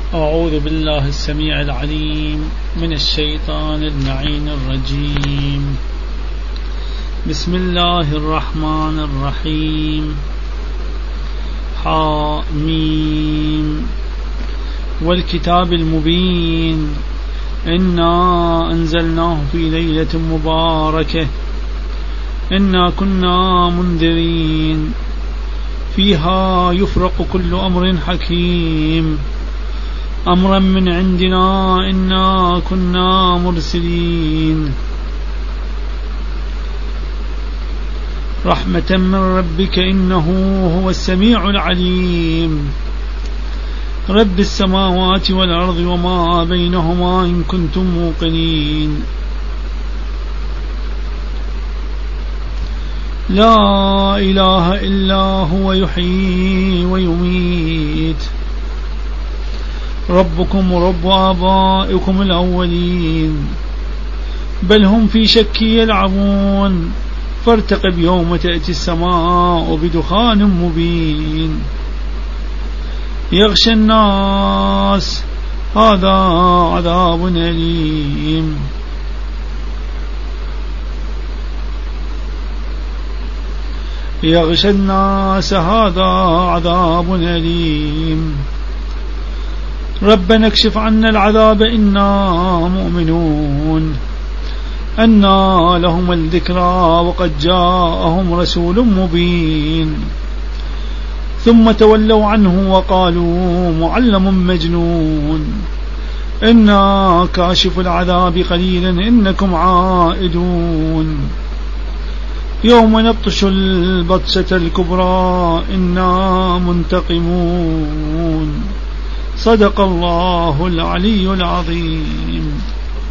أعوذ بالله السميع العليم من الشيطان اللعين الرجيم. بسم الله الرحمن الرحيم. حاميم والكتاب المبين إنا أنزلناه في ليلة مباركة إنا كنا منذرين فيها يفرق كل أمر حكيم أمرا من عندنا إنا كنا مرسلين رحمة من ربك إنه هو السميع العليم رب السماوات والأرض وما بينهما إن كنتم موقنين لا إله إلا هو يحيي ويميت ربكم ورب آبائكم الأولين بل هم في شك يلعبون فارتقب يوم تأتي السماء بدخان مبين يغشى الناس هذا عذاب أليم يغشى الناس هذا عذاب أليم ربنا اكشف عنا العذاب إنا مؤمنون أنى لهم الذكرى وقد جاءهم رسول مبين ثم تولوا عنه وقالوا معلم مجنون إنا كاشف العذاب قليلا إنكم عائدون يوم نبطش البطشة الكبرى إنا منتقمون صدق الله العلي العظيم.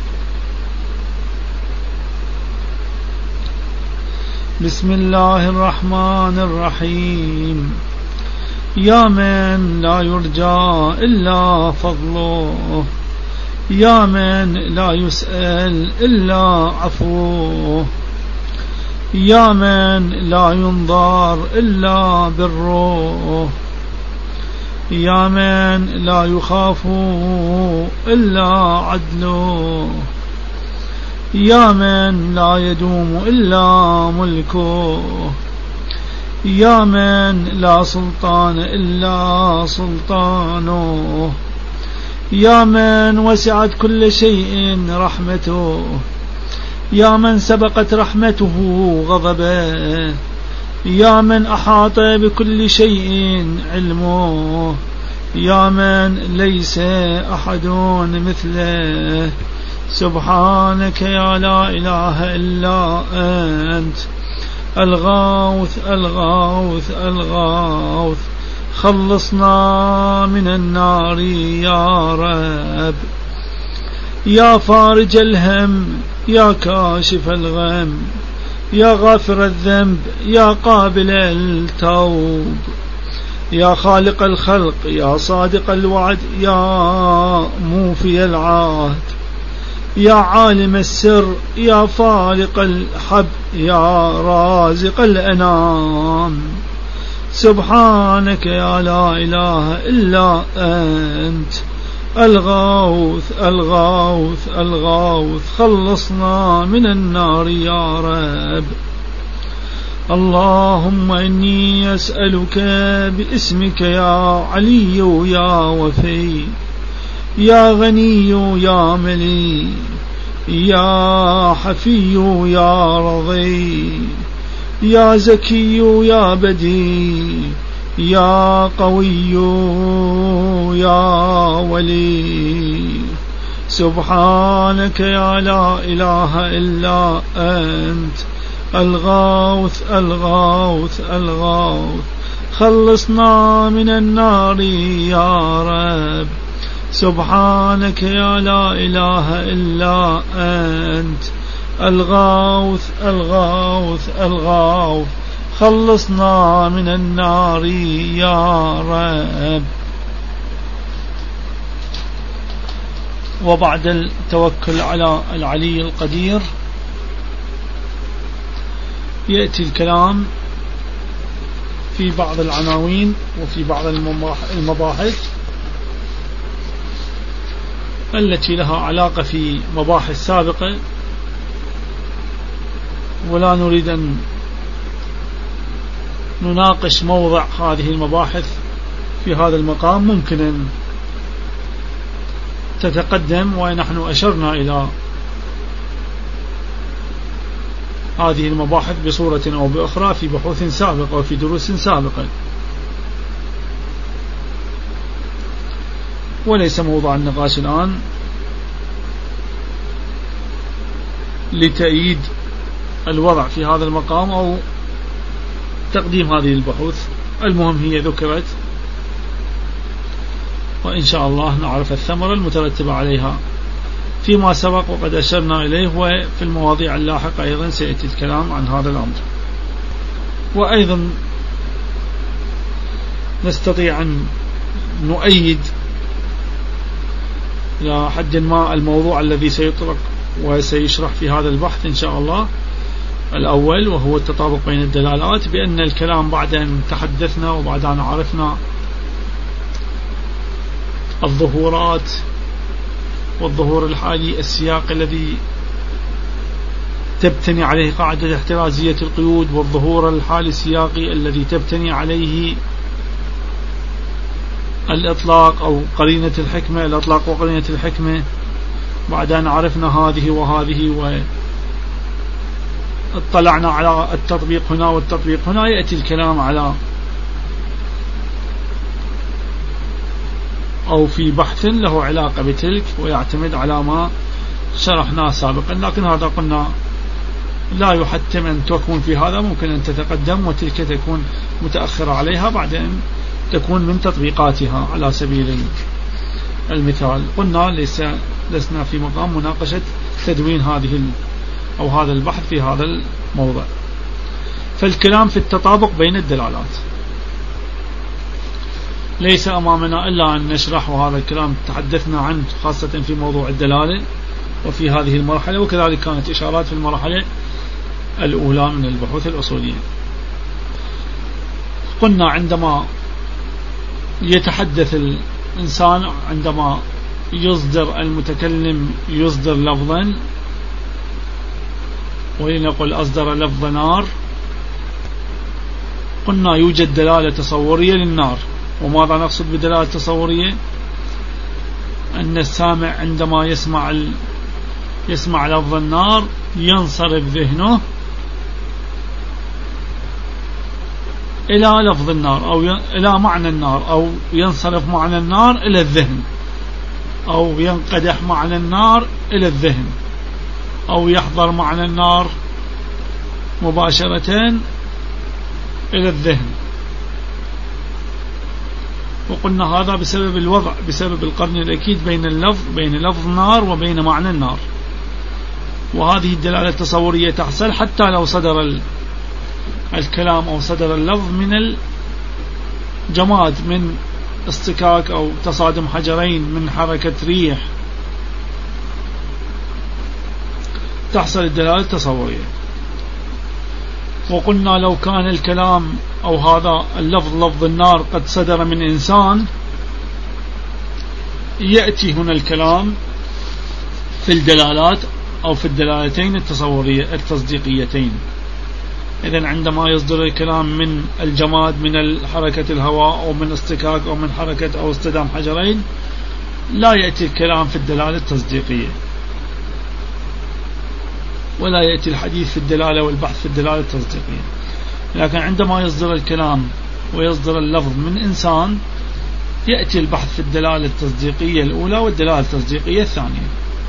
بسم الله الرحمن الرحيم. يا من لا يرجى إلا فضله يا من لا يسأل إلا عفوه يا من لا ينظر إلا بره يا من لا يخاف إلا عدله يا من لا يدوم إلا ملكه يا من لا سلطان إلا سلطانه يا من وسعت كل شيء رحمته يا من سبقت رحمته غضبه يا من أحاط بكل شيء علمه يا من ليس أحد مثله سبحانك يا لا إله إلا أنت الغوث الغوث الغوث خلصنا من النار يا رب يا فارج الهم يا كاشف الغم يا غافر الذنب يا قابل التوب يا خالق الخلق يا صادق الوعد يا موفي العهد يا عالم السر يا فالق الحب يا رازق الأنام سبحانك يا لا إله إلا أنت الغوث الغوث الغوث خلصنا من النار يا رب اللهم إني أسألك باسمك يا علي يا وفي يا غني يا ملي يا حفي يا رضي يا زكي يا بدي يا قوي يا ولي سبحانك يا لا إله إلا أنت الغوث الغوث الغوث خلصنا من النار يا رب سبحانك يا لا إله إلا أنت الغوث الغوث الغوث خلصنا من النار يا رب. وبعد التوكل على العلي القدير يأتي الكلام في بعض العناوين وفي بعض المباحث التي لها علاقة في مباحث سابقة، ولا نريد أن نناقش موضع هذه المباحث في هذا المقام. ممكن أن تتقدم، ونحن أشرنا إلى هذه المباحث بصورة أو بأخرى في بحوث سابقة وفي دروس سابقة، وليس موضوع النقاش الآن لتأييد الوضع في هذا المقام أو تقديم هذه البحوث. المهم هي ذكرت، وإن شاء الله نعرف الثمرة المترتبة عليها فيما سبق وقد أشرنا إليه، وفي المواضيع اللاحقة أيضا سيأتي الكلام عن هذا الأمر. وأيضا نستطيع أن نؤيد إلى حد ما الموضوع الذي سيطرق وسيشرح في هذا البحث إن شاء الله الأول، وهو التطابق بين الدلالات، بأن الكلام بعد أن تحدثنا وبعد أن عرفنا الظهورات والظهور الحالي، السياق الذي تبتني عليه قاعدة احترازية القيود، والظهور الحالي السياقي الذي تبتني عليه الإطلاق أو قرينة الحكمة، الإطلاق وقرينة الحكمة. بعد أن عرفنا هذه وهذه واطلعنا على التطبيق هنا والتطبيق هنا، يأتي الكلام على أو في بحث له علاقة بتلك ويعتمد على ما شرحناه سابقا. لكن هذا قلنا لا يحتم أن تكون في هذا، ممكن أن تتقدم وتلك تكون متأخرة عليها بعد أن تكون من تطبيقاتها. على سبيل المثال قلنا لسنا في مقام مناقشة تدوين هذه أو هذا البحث في هذا الموضع. فالكلام في التطابق بين الدلالات ليس أمامنا إلا أن نشرح، وهذا الكلام تحدثنا عنه خاصة في موضوع الدلالة وفي هذه المرحلة، وكذلك كانت إشارات في المرحلة الأولى من البحوث الأصولية. قلنا عندما يتحدث الإنسان، عندما يصدر المتكلم يصدر لفظا، ولنقل أصدر لفظ نار، قلنا يوجد دلالة تصورية للنار. وماذا نقصد بدلالة تصورية؟ أن السامع عندما يسمع لفظ النار ينصرف ذهنه إلى لفظ النار أو إلى معنى النار، أو ينصرف معنى النار إلى الذهن، أو ينقدح معنى النار إلى الذهن، أو يحضر معنى النار مباشرة إلى الذهن. وقلنا هذا بسبب الوضع، بسبب القرن الأكيد بين لفظ نار وبين معنى النار. وهذه الدلالة التصورية تحصل حتى لو صدر الكلام أو صدر اللفظ من الجماد، من اصطكاك أو تصادم حجرين، من حركة ريح، تحصل الدلالة التصورية. وقلنا لو كان الكلام أو هذا اللفظ لفظ النار قد صدر من إنسان، يأتي هنا الكلام في الدلالات أو في الدلالتين التصديقيتين. إذن عندما يصدر الكلام من الجماد، من حركة الهواء أو من اصطكاك أو من حركة أو اصطدام حجرين، لا يأتي الكلام في الدلالة التصديقية، ولا يأتي الحديث في الدلالة والبحث في الدلالة التصديقية. لكن عندما يصدر الكلام ويصدر اللفظ من إنسان، يأتي البحث في الدلالة التصديقية الأولى والدلالة التصديقية الثانية.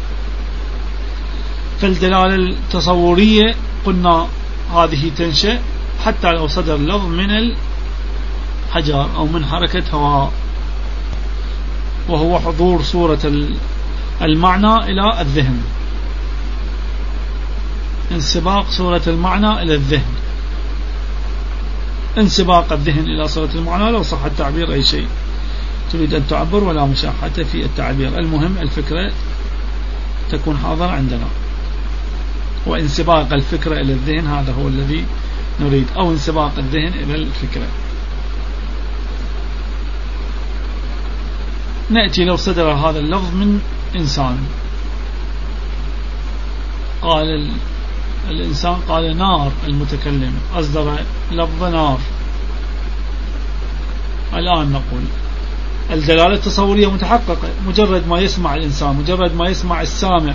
فالدلالة التصورية قلنا هذه تنشأ حتى لو صدر اللفظ من الحجر أو من حركة هواء، وهو حضور صورة المعنى إلى الذهن، انسباق صورة المعنى إلى الذهن، انسباق الذهن إلى صورة المعنى، لو صح التعبير أي شيء تريد أن تعبر، ولا مشاحة في التعبير. المهم الفكرة تكون حاضرة عندنا، وانسباق الفكرة إلى الذهن هذا هو الذي نريد، أو انسباق الذهن إلى الفكرة. نأتي لو صدر هذا اللفظ من إنسان، قال الإنسان قال نار، المتكلم أصدر لفظ نار. الآن نقول الدلالة التصورية متحققة، مجرد ما يسمع الإنسان، مجرد ما يسمع السامع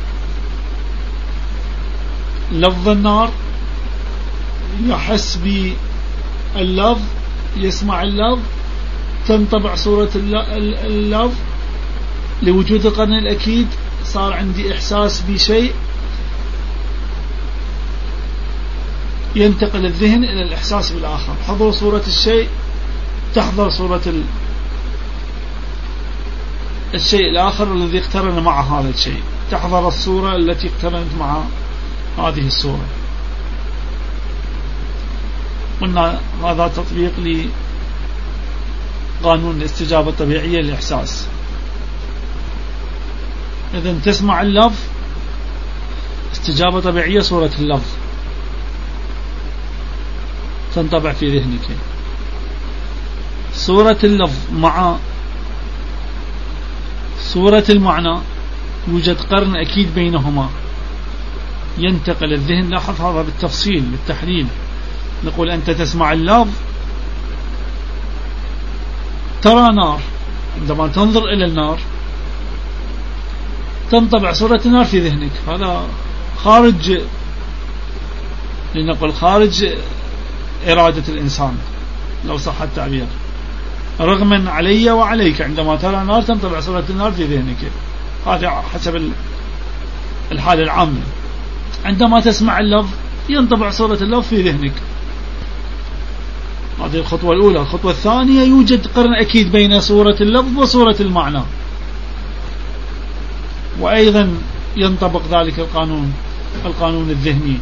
لفظ النار، يحس باللفظ، يسمع اللفظ، تنطبع صورة اللفظ لوجود القرن الأكيد، صار عندي إحساس بشيء، ينتقل الذهن إلى الإحساس بالآخر. حضر صورة الشيء، تحضر صورة الشيء الآخر الذي اقترن مع هذا الشيء، تحضر الصورة التي اقترنت مع هذه الصورة. قلنا هذا تطبيق لقانون الاستجابة الطبيعية للإحساس. إذن تسمع اللفظ، استجابة طبيعية، صورة اللفظ تنطبع في ذهنك. صورة اللفظ مع صورة المعنى يوجد قرن أكيد بينهما، ينتقل الذهن. لاحظ هذا بالتفصيل بالتحليل. نقول أنت تسمع اللفظ، ترى نار، عندما تنظر إلى النار تنطبع صورة النار في ذهنك. هذا خارج، لنقول خارج إرادة الإنسان لو صح التعبير، رغما علي وعليك. عندما ترى نار تنطبع صورة النار في ذهنك، هذا حسب الحالة العامة. عندما تسمع اللفظ ينطبع صورة اللفظ في ذهنك. هذه الخطوة الأولى. الخطوة الثانية، يوجد قرن أكيد بين صورة اللفظ وصورة المعنى، وأيضا ينطبق ذلك القانون الذهني،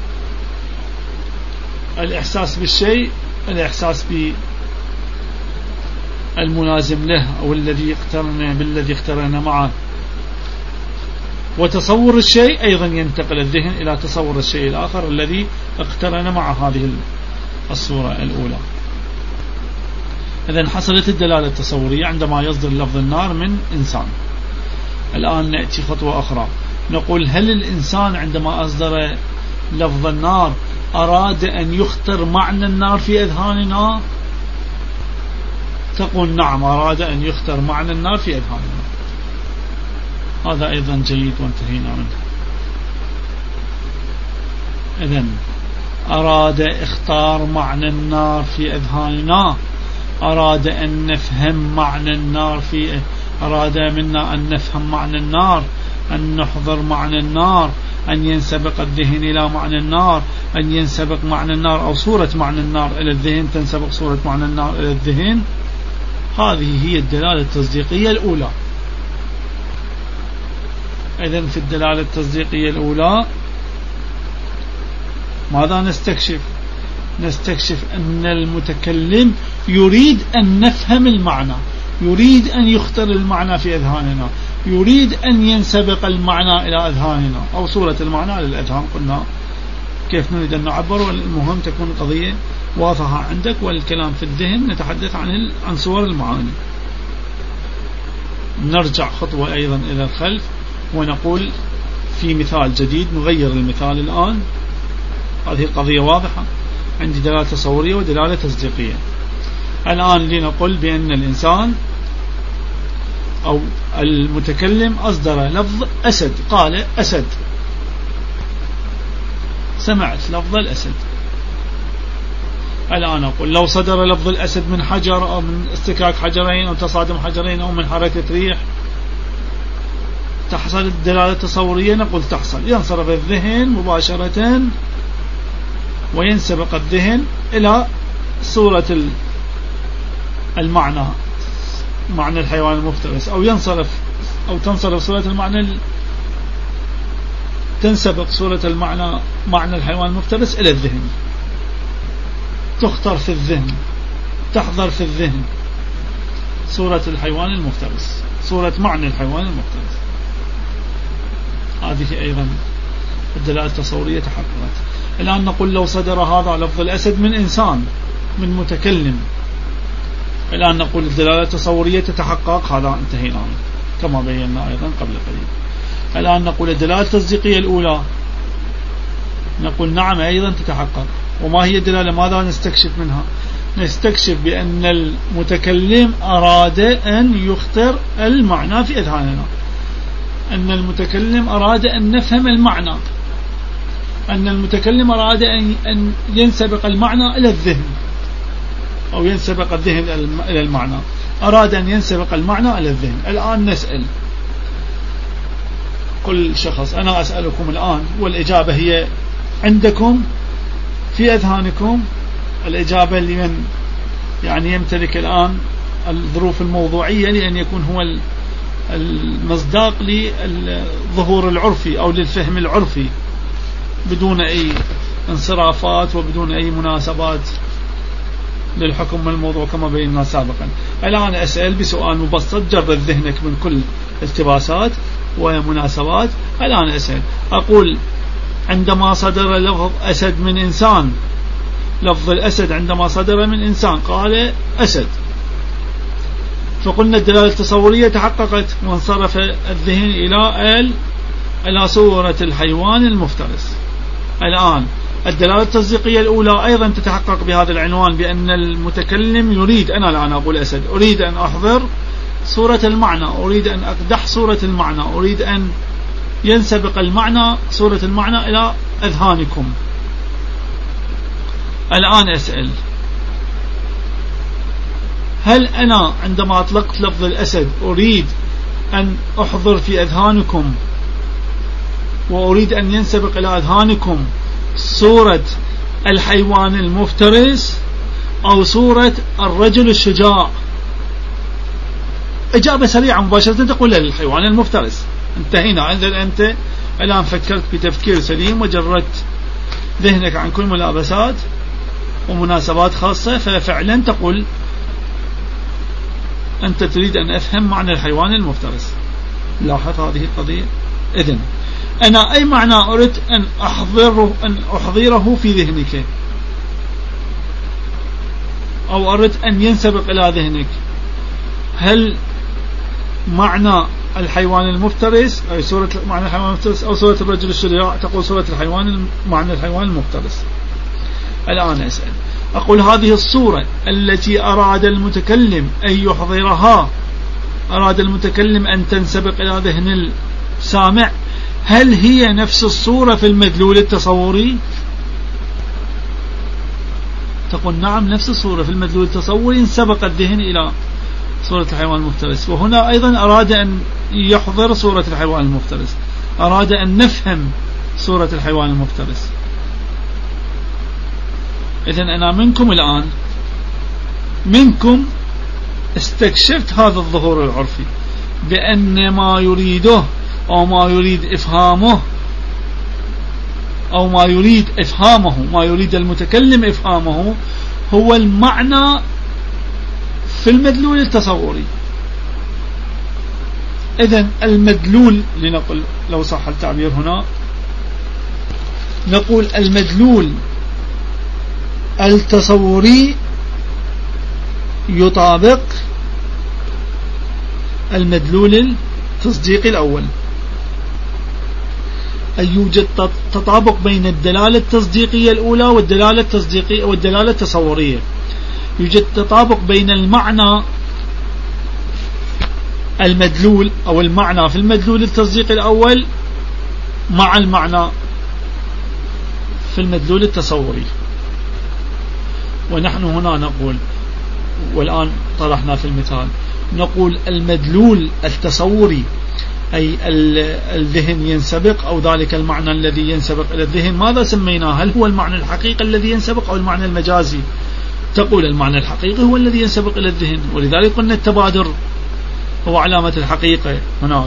الإحساس بالشيء، الإحساس بالملازم له أو الذي يقترن بالذي اقترن معه، وتصور الشيء أيضا ينتقل الذهن إلى تصور الشيء الآخر الذي اقترن مع هذه الصورة الأولى. إذن حصلت الدلالة التصورية عندما يصدر لفظ النار من إنسان. الآن نأتي خطوة أخرى، نقول هل الإنسان عندما أصدر لفظ النار أراد أن يخطر معنى النار في أذهاننا؟ تقول نعم، أراد أن يخطر معنى النار في أذهاننا. هذا أيضا جيد وانتهينا منه. إذن أراد اختار معنى النار في أذهاننا، أراد أن نفهم معنى النار أراد منا أن نفهم معنى النار، أن نحضر معنى النار، أن ينسبق الذهن إلى معنى النار، أن ينسبق معنى النار أو صورة معنى النار إلى الذهن، تنسبق صورة معنى النار إلى الذهن. هذه هي الدلالة التصديقية الأولى. إذن في الدلالة التصديقية الأولى ماذا نستكشف؟ نستكشف أن المتكلم يريد أن نفهم المعنى، يريد أن يختر المعنى في أذهاننا، يريد أن ينسبق المعنى إلى أذهاننا أو صورة المعنى للأذهان. قلنا كيف نريد أن نعبر، والمهم تكون القضية واضحة عندك، والكلام في الذهن نتحدث عن صور المعاني. نرجع خطوة أيضا إلى الخلف ونقول في مثال جديد، نغير المثال الآن. هذه القضية واضحة، عندي دلالة تصورية ودلالة تصديقية. الآن لنقول بأن الإنسان أو المتكلم أصدر لفظ أسد، قال أسد، سمعت لفظ الأسد. الآن أقول لو صدر لفظ الأسد من حجر أو من استكاك حجرين أو تصادم حجرين أو من حركة ريح، تحصل الدلالة التصورية؟ نقول تحصل. ينصرف الذهن مباشرة وينسبق الذهن إلى صورة المعنى، معنى الحيوان المفترس، أو تنصرف صورة المعنى، تنسبق صورة المعنى معنى الحيوان المفترس إلى الذهن، تخطر في الذهن، تحضر في الذهن صورة الحيوان المفترس، صورة معنى الحيوان المفترس. هذه أيضا الدلالة التصورية تحققت. الآن نقول لو صدر هذا لفظ الأسد من إنسان، من متكلم، الآن نقول الدلالة التصورية تتحقق. هذا انتهينا منه، كما بينا أيضا قبل قليل. الآن نقول الدلالة التصديقية الأولى، نقول نعم أيضا تتحقق. وما هي الدلالة؟ ماذا نستكشف منها؟ نستكشف بأن المتكلم أراد أن يخطر المعنى في أذهاننا، أن المتكلم أراد أن نفهم المعنى، أن المتكلم أراد أن ينسبق المعنى إلى الذهن، أو ينسبق الذهن إلى المعنى، أراد أن ينسبق المعنى إلى الذهن. الآن نسأل كل شخص، أنا أسألكم الآن والإجابة هي عندكم في أذهانكم، الإجابة لمن يعني يمتلك الآن الظروف الموضوعية لأن يكون هو المصداق للظهور العرفي أو للفهم العرفي بدون أي انصرافات وبدون أي مناسبات للحكم من الموضوع كما بينا سابقا. الآن أسأل بسؤال مبسط جرد ذهنك من كل التباسات ومناسبات. الآن أسأل، أقول عندما صدر لفظ أسد من إنسان، لفظ الأسد عندما صدر من إنسان قال أسد، فقلنا الدلالة التصورية تحققت وانصرف الذهن إلى صورة الحيوان المفترس. الآن الدلالة التصديقية الأولى أيضا تتحقق بهذا العنوان، بأن المتكلم يريد، أنا الآن أقول أسد، أريد أن أحضر صورة المعنى، أريد أن أقدح صورة المعنى، أريد أن ينسبق المعنى صورة المعنى إلى أذهانكم. الآن أسأل، هل أنا عندما أطلقت لفظ الأسد أريد أن أحضر في أذهانكم وأريد أن ينسبق إلى أذهانكم صورة الحيوان المفترس أو صورة الرجل الشجاع؟ إجابة سريعة مباشرة تقول الحيوان المفترس. انتهينا. أنت الآن فكرت بتفكير سليم وجردت ذهنك عن كل ملابسات ومناسبات خاصة، ففعلا تقول أنت تريد أن أفهم معنى الحيوان المفترس. لاحظ هذه القضية. إذن أنا أي معنى أردت أن أحضره في ذهنك أو أردت أن ينسبق إلى ذهنك، هل معنى الحيوان المفترس أي صورة معنى الحيوان المفترس أو صورة الرجل الشجاع؟ تقول صورة الحيوان، معنى الحيوان المفترس. الآن أسأل، أقول هذه الصورة التي أراد المتكلم أن يحضرها، أراد المتكلم أن تنسبق إلى ذهن السامع، هل هي نفس الصورة في المدلول التصوري؟ تقول نعم نفس الصورة في المدلول التصوري، انسبق الذهن إلى صورة الحيوان المفترس. وهنا أيضا أراد أن يحضر صورة الحيوان المفترس، أراد أن نفهم صورة الحيوان المفترس. إذن أنا منكم الآن، منكم استكشفت هذا الظهور العرفي بأن ما يريده أو ما يريد إفهامه أو ما يريد إفهامه، ما يريد المتكلم إفهامه هو المعنى في المدلول التصوري. إذن المدلول، لنقل لو صح التعبير هنا، نقول المدلول التصوري يطابق المدلول التصديقي الأول، أي يوجد تطابق بين الدلالة التصديقية الأولى والدلالة التصورية. يوجد تطابق بين المعنى المدلول أو المعنى في المدلول التصديقي الأول مع المعنى في المدلول التصوري. ونحن هنا نقول، والآن طرحنا في المثال، نقول المدلول التصوري أي الذهن ينسبق أو ذلك المعنى الذي ينسبق إلى الذهن، ماذا سميناه؟ هل هو المعنى الحقيقي الذي ينسبق أو المعنى المجازي؟ تقول المعنى الحقيقي هو الذي ينسبق إلى الذهن، ولذلك قلنا التبادر هو علامة الحقيقة هناك.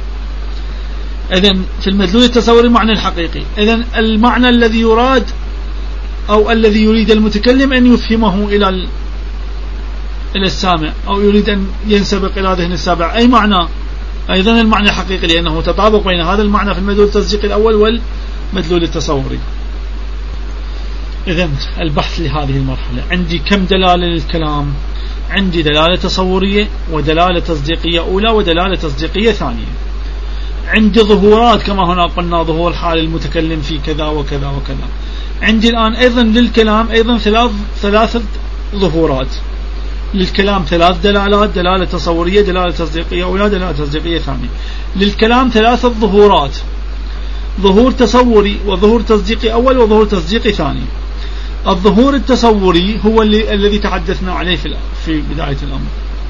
إذن في المدلول التصوري المعنى الحقيقي. إذن المعنى الذي يراد أو الذي يريد المتكلم أن يفهمه إلى السامع أو يريد أن ينسبق إلى ذهن السامع، أي معنى؟ أيضا المعنى الحقيقي، لأنه تطابق بين هذا المعنى في المدلول التصديقي الأول والمدلول التصوري. إذن البحث لهذه المرحلة، عندي كم دلالة للكلام، عندي دلالة تصورية ودلالة تصديقية أولى ودلالةتصديقية ثانية. عندي ظهورات كما هنا قلنا ظهور حال المتكلم في كذا وكذا وكذا. عندي الآن أيضا للكلام أيضا ثلاثة ظهورات للكلام، 3 دلالات: دلالة تصورية، دلالة تصديقية أولى، دلالة تصديقية ثانية. للكلام 3 ظهورات: ظهور تصوري وظهور تصديقي أول وظهور تصديقي ثاني. الظهور التصوري هو الذي تحدثنا عليه في بداية الأمر.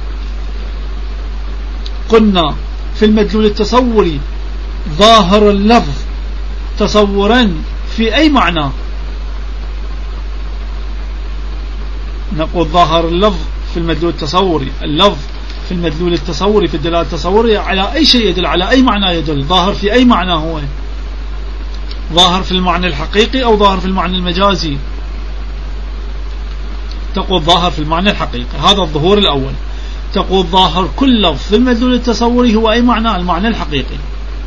قلنا في المدلول التصوري ظاهر اللفظ تصورا في أي معنى؟ نقول ظاهر اللفظ في المدلول التصوري، اللفظ في المدلول التصوري في الدلالة التصورية على أي شيء يدل، على أي معنى يدل، ظاهر في أي معنى هو؟ ظاهر في المعنى الحقيقي أو ظاهر في المعنى المجازي؟ تقول ظاهر في المعنى الحقيقي، هذا الظهور الأول. تقول ظاهر كل لفظ في المدلول التصوري هو أي معنى؟ المعنى الحقيقي.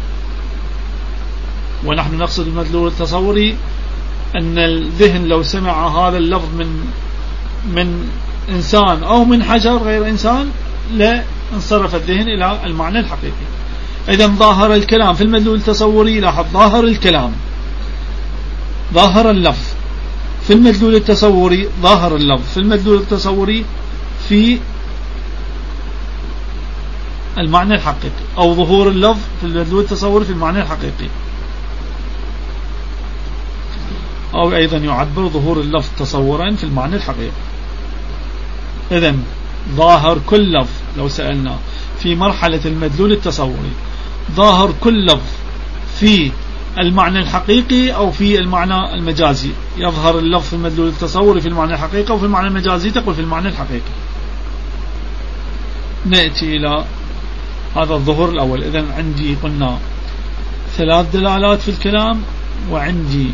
ونحن نقصد المدلول التصوري أن الذهن لو سمع هذا اللفظ من إنسان أو من حجر غير إنسان لا انصرف الذهن إلى المعنى الحقيقي. إذن ظاهر الكلام في المدلول التصوري، لاحظ ظاهر الكلام، ظاهر اللفظ في المدلول التصوري، ظاهر اللفظ في المدلول التصوري في المعنى الحقيقي، أو ظهور اللفظ في المدلول التصوري في المعنى الحقيقي، أو أيضا يعبر ظهور اللفظ تصورا في المعنى الحقيقي. إذن ظاهر كل لفظ لو سألنا في مرحلة المدلول التصوري ظاهر كل لفظ في المعنى الحقيقي أو في المعنى المجازي. يظهر اللفظ في المدلول التصوري في المعنى الحقيقي أو في المعنى المجازي، تقول في المعنى الحقيقي. نأتي إلى هذا الظهور الأول. إذن عندي قلنا 3 دلالات في الكلام، وعندي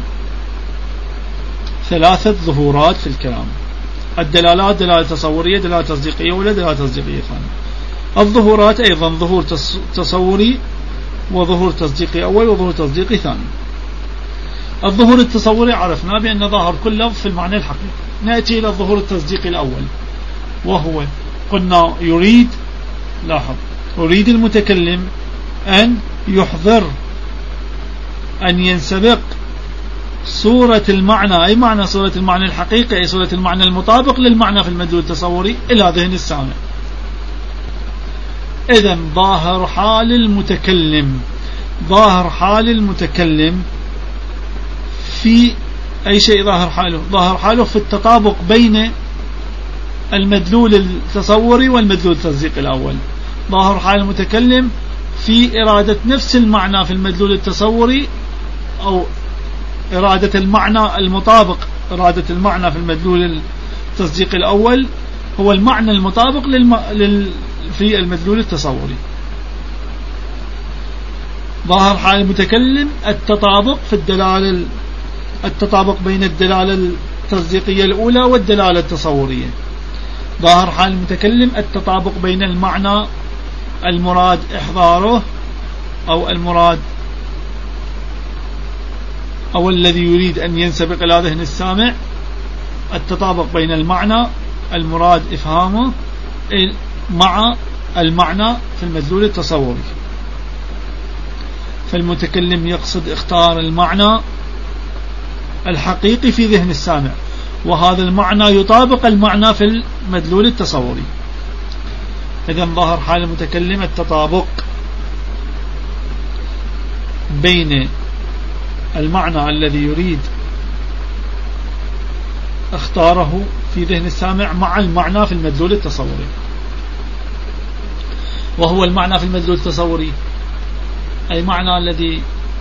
3 ظهورات في الكلام. الدلالات دلالة تصورية، دلالة تصديقية ولا دلالة تصديقية ثانية. الظهورات أيضا ظهور تصوري وظهور تصديقي أول وظهور تصديقي ثاني. الظهور التصوري عرفنا بأن ظاهر كل لفظ في المعنى الحقيقي. نأتي إلى الظهور التصديقي الأول، وهو قلنا يريد، لاحظ، يريد المتكلم أن يحضر، أن ينسبق صورة المعنى. أي معنى صورة المعنى الحقيقي؟ أي صورة المعنى المطابق للمعنى في المدلول التصوري إلى ذهن السامع. إذن ظاهر حال المتكلم، ظاهر حال المتكلم في أي شيء ظاهر حاله؟ ظاهر حاله في التطابق بين المدلول التصوري والمدلول التصديقي الأول. ظاهر حال المتكلم في إرادة نفس المعنى في المدلول التصوري، أو إرادة المعنى المطابق، إرادة المعنى في المدلول التصديقي الأول هو المعنى المطابق في المدلول التصوري. ظاهر حال المتكلم التطابق في الدلالة، التطابق بين الدلالة التصديقية الأولى والدلالة التصورية. ظاهر حال المتكلم التطابق بين المعنى المراد إحضاره أو المراد أو الذي يريد أن ينسبق إلى ذهن السامع، التطابق بين المعنى المراد إفهامه مع المعنى في المدلول التصوري. فالمتكلم يقصد اختار المعنى الحقيقي في ذهن السامع، وهذا المعنى يطابق المعنى في المدلول التصوري. إذن ظهر حال المتكلم التطابق بين المعنى الذي يريد اختاره في ذهن السامع مع المعنى في المدلول التصوري. وهو المعنى في المدلول التصوري أي معنى الذي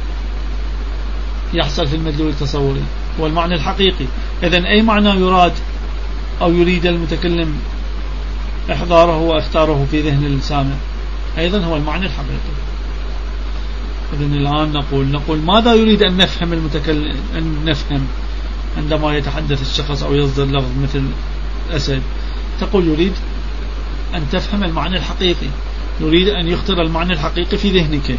يحصل في المدلول التصوري هو المعنى الحقيقي. إذن أي معنى يراد أو يريد المتكلم إحضاره واختاره في ذهن السامع أيضا هو المعنى الحقيقي. إذن الآن نقول ماذا يريد أن نفهم المتكلم، أن نفهم عندما يتحدث الشخص أو يصدر لفظ مثل أسد؟ تقول يريد أن تفهم المعنى الحقيقي، يريد أن يخطر المعنى الحقيقي في ذهنك.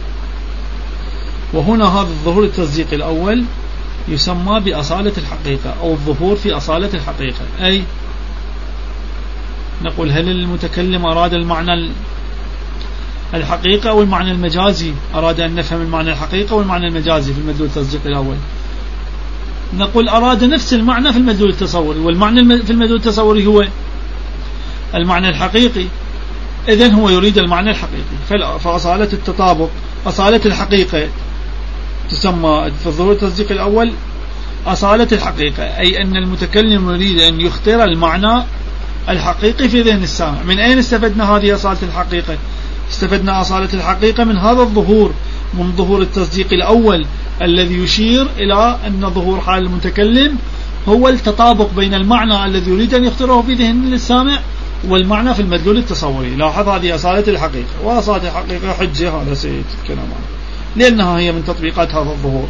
وهنا هذا الظهور التصديقي الأول يسمى بأصالة الحقيقة أو الظهور في أصالة الحقيقة، أي نقول هل المتكلم أراد المعنى الحقيقة أو المعنى المجازي؟ أراد أن نفهم المعنى الحقيقة والمعنى المجازي في المدلول التصديقي الأول. نقول أراد نفس المعنى في المدلول التصوري، والمعنى في المدلول التصوري هو المعنى الحقيقي، إذن هو يريد المعنى الحقيقي. فأصالة التطابق، أصالة الحقيقة تسمى في الظهور التصديقي الأول أصالة الحقيقة، أي أن المتكلم يريد أن يختار المعنى الحقيقي في ذهن السامع. من أين استفدنا هذه أصالة الحقيقة؟ استفدنا أصالة الحقيقة من هذا الظهور، من ظهور التصديق الأول الذي يشير إلى أن ظهور حال المتكلم هو التطابق بين المعنى الذي يريد أن يختاره في ذهن السامع والمعنى في المدلول التصوري. لاحظ هذه أصالة الحقيقة، وأصالة الحقيقة حجة، هذا سيأتي الكلام عنه لأنها هي من تطبيقات هذا الظهور،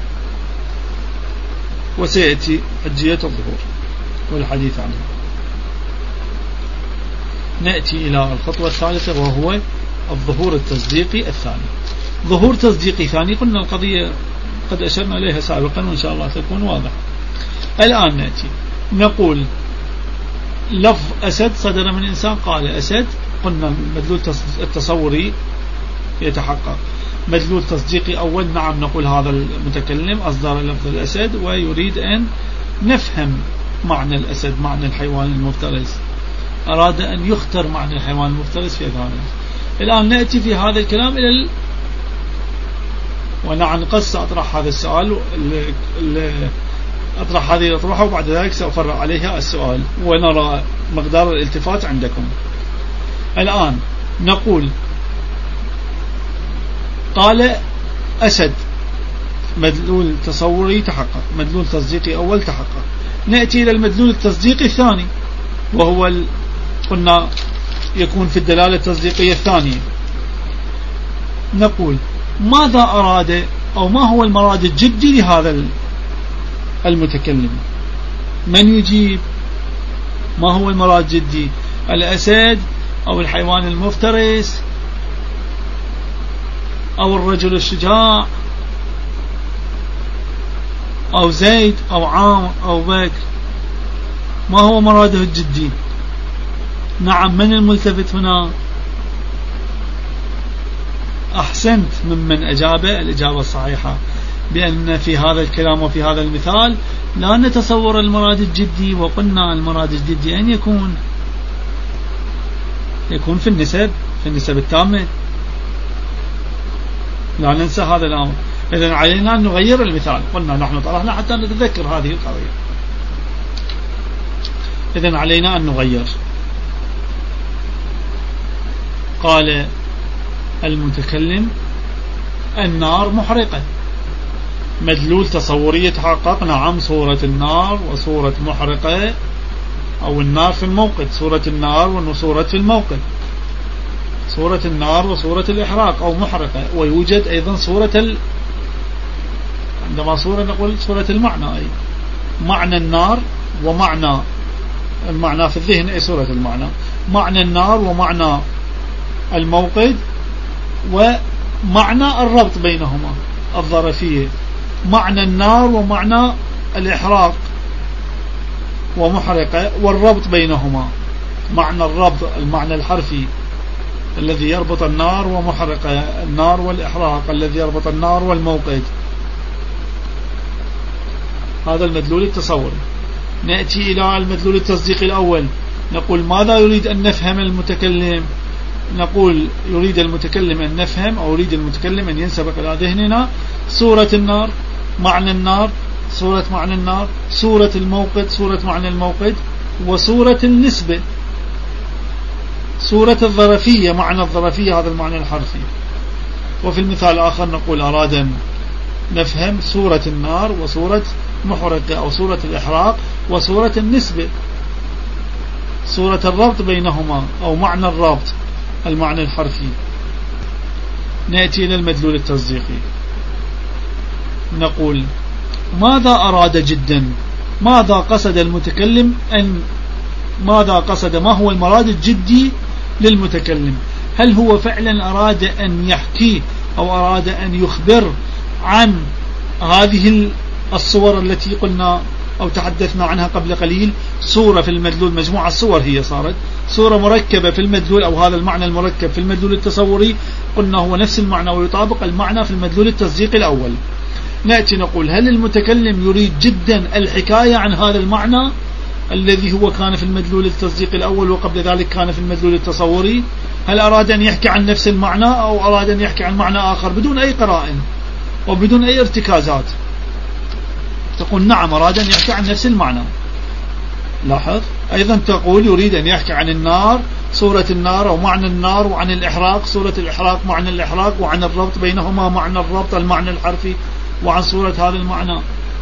وسيأتي حجية الظهور والحديث عنه. نأتي إلى الخطوة الثالثة وهو الظهور التصديقي الثاني. ظهور تصديقي ثاني قلنا القضية قد أشرنا إليها سابقا وإن شاء الله تكون واضحة. الآن نأتي نقول لفظ أسد صدر من إنسان قال أسد، قلنا مدلول التصوري يتحقق. مدلول تصديقي أول نعم، نقول هذا المتكلم أصدر لفظ الأسد ويريد أن نفهم معنى الأسد، معنى الحيوان المفترس، أراد أن يختر معنى الحيوان المفترس في أذهانه. الآن نأتي في هذا الكلام إلى ونعم قص أطرح هذا السؤال، أطرح هذه الأطروحة وبعد ذلك سأفرع عليها السؤال ونرى مقدار الالتفات عندكم. الآن نقول قال أسد، مدلول تصوري تحقق، مدلول تصديقي أول تحقق. نأتي إلى المدلول التصديقي الثاني وهو قلنا يكون في الدلالة التصديقية الثانية. نقول ماذا أراد أو ما هو المراد الجدي لهذا المتكلم؟ من يجيب؟ ما هو المراد الجدي؟ الأسد أو الحيوان المفترس أو الرجل الشجاع أو زيد أو عامر أو بكر؟ ما هو مراده الجدي؟ نعم، من الملتفت هنا؟ أحسنت ممن أجاب الإجابة الصحيحة بأن في هذا الكلام وفي هذا المثال لا نتصور المراد الجدي، وقلنا المراد الجدي أن يكون في النسب التامة، لا ننسى هذا الأمر. إذن علينا أن نغير المثال، قلنا نحن طرحنا حتى نتذكر هذه القضية. إذن علينا أن نغير. قال المتكلم النار محرقة، مدلول تصوري يتحقق. نعم، صورة النار وصورة محرقة، أو النار في الموقد، صورة النار وصورة في الموقد، صورة النار وصورة الإحراق أو محرقة. ويوجد أيضا صورة عندما صورة نقول صورة المعنى، أي معنى النار ومعنى المعنى في الذهن، أي صورة المعنى، معنى النار ومعنى الموقد ومعنى الربط بينهما، الظرفية، معنى النار ومعنى الإحراق ومحرقة والربط بينهما، معنى الربط المعنى الحرفي الذي يربط النار ومحرقة، النار والإحراق الذي يربط النار والموقد. هذا المدلول التصوري. نأتي إلى المدلول التصديقي الأول. نقول ماذا يريد أن نفهم المتكلم؟ نقول يريد المتكلم أن نفهم، أو يريد المتكلم أن ينسبق إلى ذهننا صورة النار، معنى النار، صورة معنى النار، صورة الموقد، صورة معنى الموقد، وصورة النسبة، صورة الظرفية، معنى الظرفية، هذا المعنى الحرفي. وفي المثال الآخر نقول أراد أن نفهم صورة النار وصورة محرقة أو صورة الإحراق وصورة النسبة، صورة الربط بينهما أو معنى الربط، المعنى الحرفي. نأتي إلى المدلول التصديقي. نقول ماذا أراد جدا؟ ماذا قصد المتكلم ماذا قصد؟ ما هو المراد الجدي للمتكلم؟ هل هو فعلا أراد أن يحكي أو أراد أن يخبر عن هذه الصور التي قلنا أو تحدثنا عنها قبل قليل، صورة في المدلول، مجموعة صور هي صارت صورة مركبة في المدلول، أو هذا المعنى المركب في المدلول التصوري قلنا هو نفس المعنى ويطابق المعنى في المدلول التصديقي الأول. نأتي نقول هل المتكلم يريد جدا الحكاية عن هذا المعنى الذي هو كان في المدلول التصديقي الأول وقبل ذلك كان في المدلول التصوري؟ هل أراد أن يحكي عن نفس المعنى أو أراد أن يحكي عن معنى آخر بدون أي قرائن وبدون أي ارتكازات؟ تقول نعم أراد أن يحكي عن نفس المعنى. لاحظ أيضا تقول يريد أن يحكي عن النار، صورة النار أو معنى النار، وعن الإحراق، صورة الإحراق، معنى الإحراق، وعن الربط بينهما، معنى الربط المعنى الحرفي، وعن صورة هذا المعنى.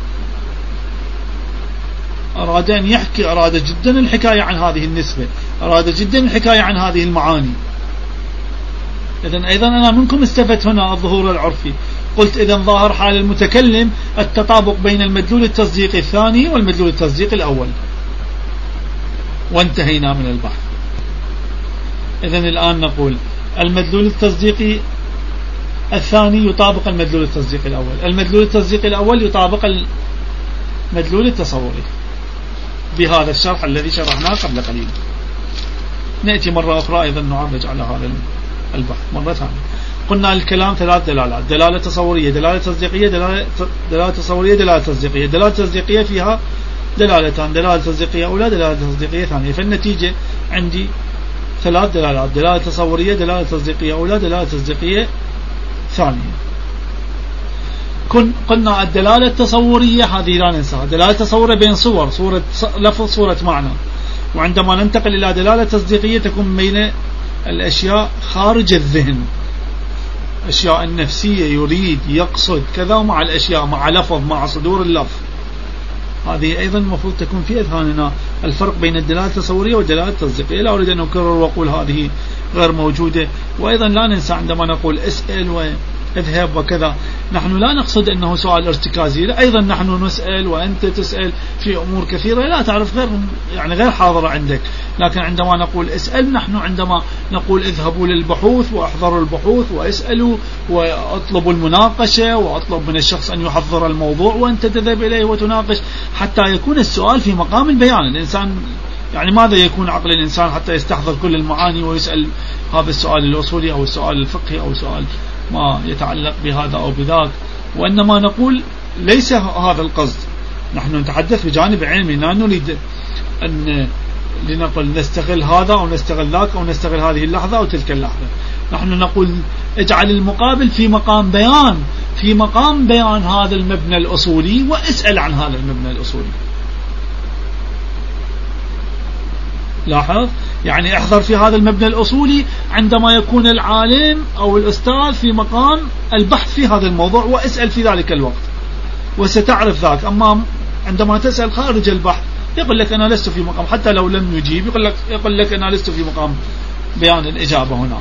أراد أن يحكي، أراد جدا الحكاية عن هذه النسبة، أراد جدا الحكاية عن هذه المعاني. إذن أيضا أنا منكم استفدت هنا الظهور العرفي. قلت إذن ظاهر حال المتكلم التطابق بين المدلول التصديقي الثاني والمدلول التصديقي الأول، وانتهينا من البحث. إذن الآن نقول المدلول التصديقي الثاني يطابق المدلول التصديقي الأول، المدلول التصديقي الأول يطابق المدلول التصوري بهذا الشرح الذي شرحناه قبل قليل. نأتي مرة أخرى أيضا نعرج على هذا البحث مرة ثانية. قلنا الكلام ثلاث دلالات: دلالة تصورية، دلالة تصديقية، دلالة تصورية، دلالة تصديقية. دلالة تصديقية فيها دلالتان: دلالة تصديقية أولى، دلالة تصديقية ثانية. فالنتيجة عندي ثلاث دلالات: دلالة تصورية، دلالة تصديقية أولى، دلالة تصديقية ثانية. قلنا الدلالة التصورية هذه لا ننساها، دلالة تصورية بين صور، صورة لفظ، صورة معنى. وعندما ننتقل إلى دلالة تصديقية تكون بين الأشياء خارج الذهن، أشياء النفسية، يريد، يقصد كذا، مع الأشياء، مع لفظ، مع صدور اللفظ. هذه أيضا المفروض تكون في أذهاننا الفرق بين الدلالة التصورية والدلالة التصديقية. لا أريد أن أكرر وأقول هذه غير موجودة. وأيضا لا ننسى عندما نقول اسأل واذهب وكذا، نحن لا نقصد أنه سؤال ارتكازي، لا، أيضا نحن نسأل وأنت تسأل في أمور كثيرة لا تعرف، غير حاضرة عندك. لكن عندما نقول اسأل، نحن عندما نقول اذهبوا للبحوث واحضروا البحوث واسألوا واطلبوا المناقشة واطلب من الشخص أن يحضر الموضوع وأنت تذهب إليه وتناقش، حتى يكون السؤال في مقام البيان. الإنسان يعني ماذا يكون عقل الإنسان حتى يستحضر كل المعاني ويسأل هذا السؤال الأصولي أو السؤال الفقهي أو سؤال ما يتعلق بهذا أو بذاك. وإنما نقول ليس هذا القصد، نحن نتحدث بجانب علمي، لا نريد أن لنقل نستغل هذا أو نستغل ذاك أو نستغل هذه اللحظة أو تلك اللحظة. نحن نقول اجعل المقابل في مقام بيان، في مقام بيان هذا المبنى الأصولي، واسأل عن هذا المبنى الأصولي. لاحظ يعني احضر في هذا المبنى الأصولي عندما يكون العالم أو الأستاذ في مقام البحث في هذا الموضوع، واسأل في ذلك الوقت وستعرف ذاك. أما عندما تسأل خارج البحث يقول لك أنا لست في مقام، حتى لو لم يجيب يقول لك أنا لست في مقام بيان الإجابة هنا.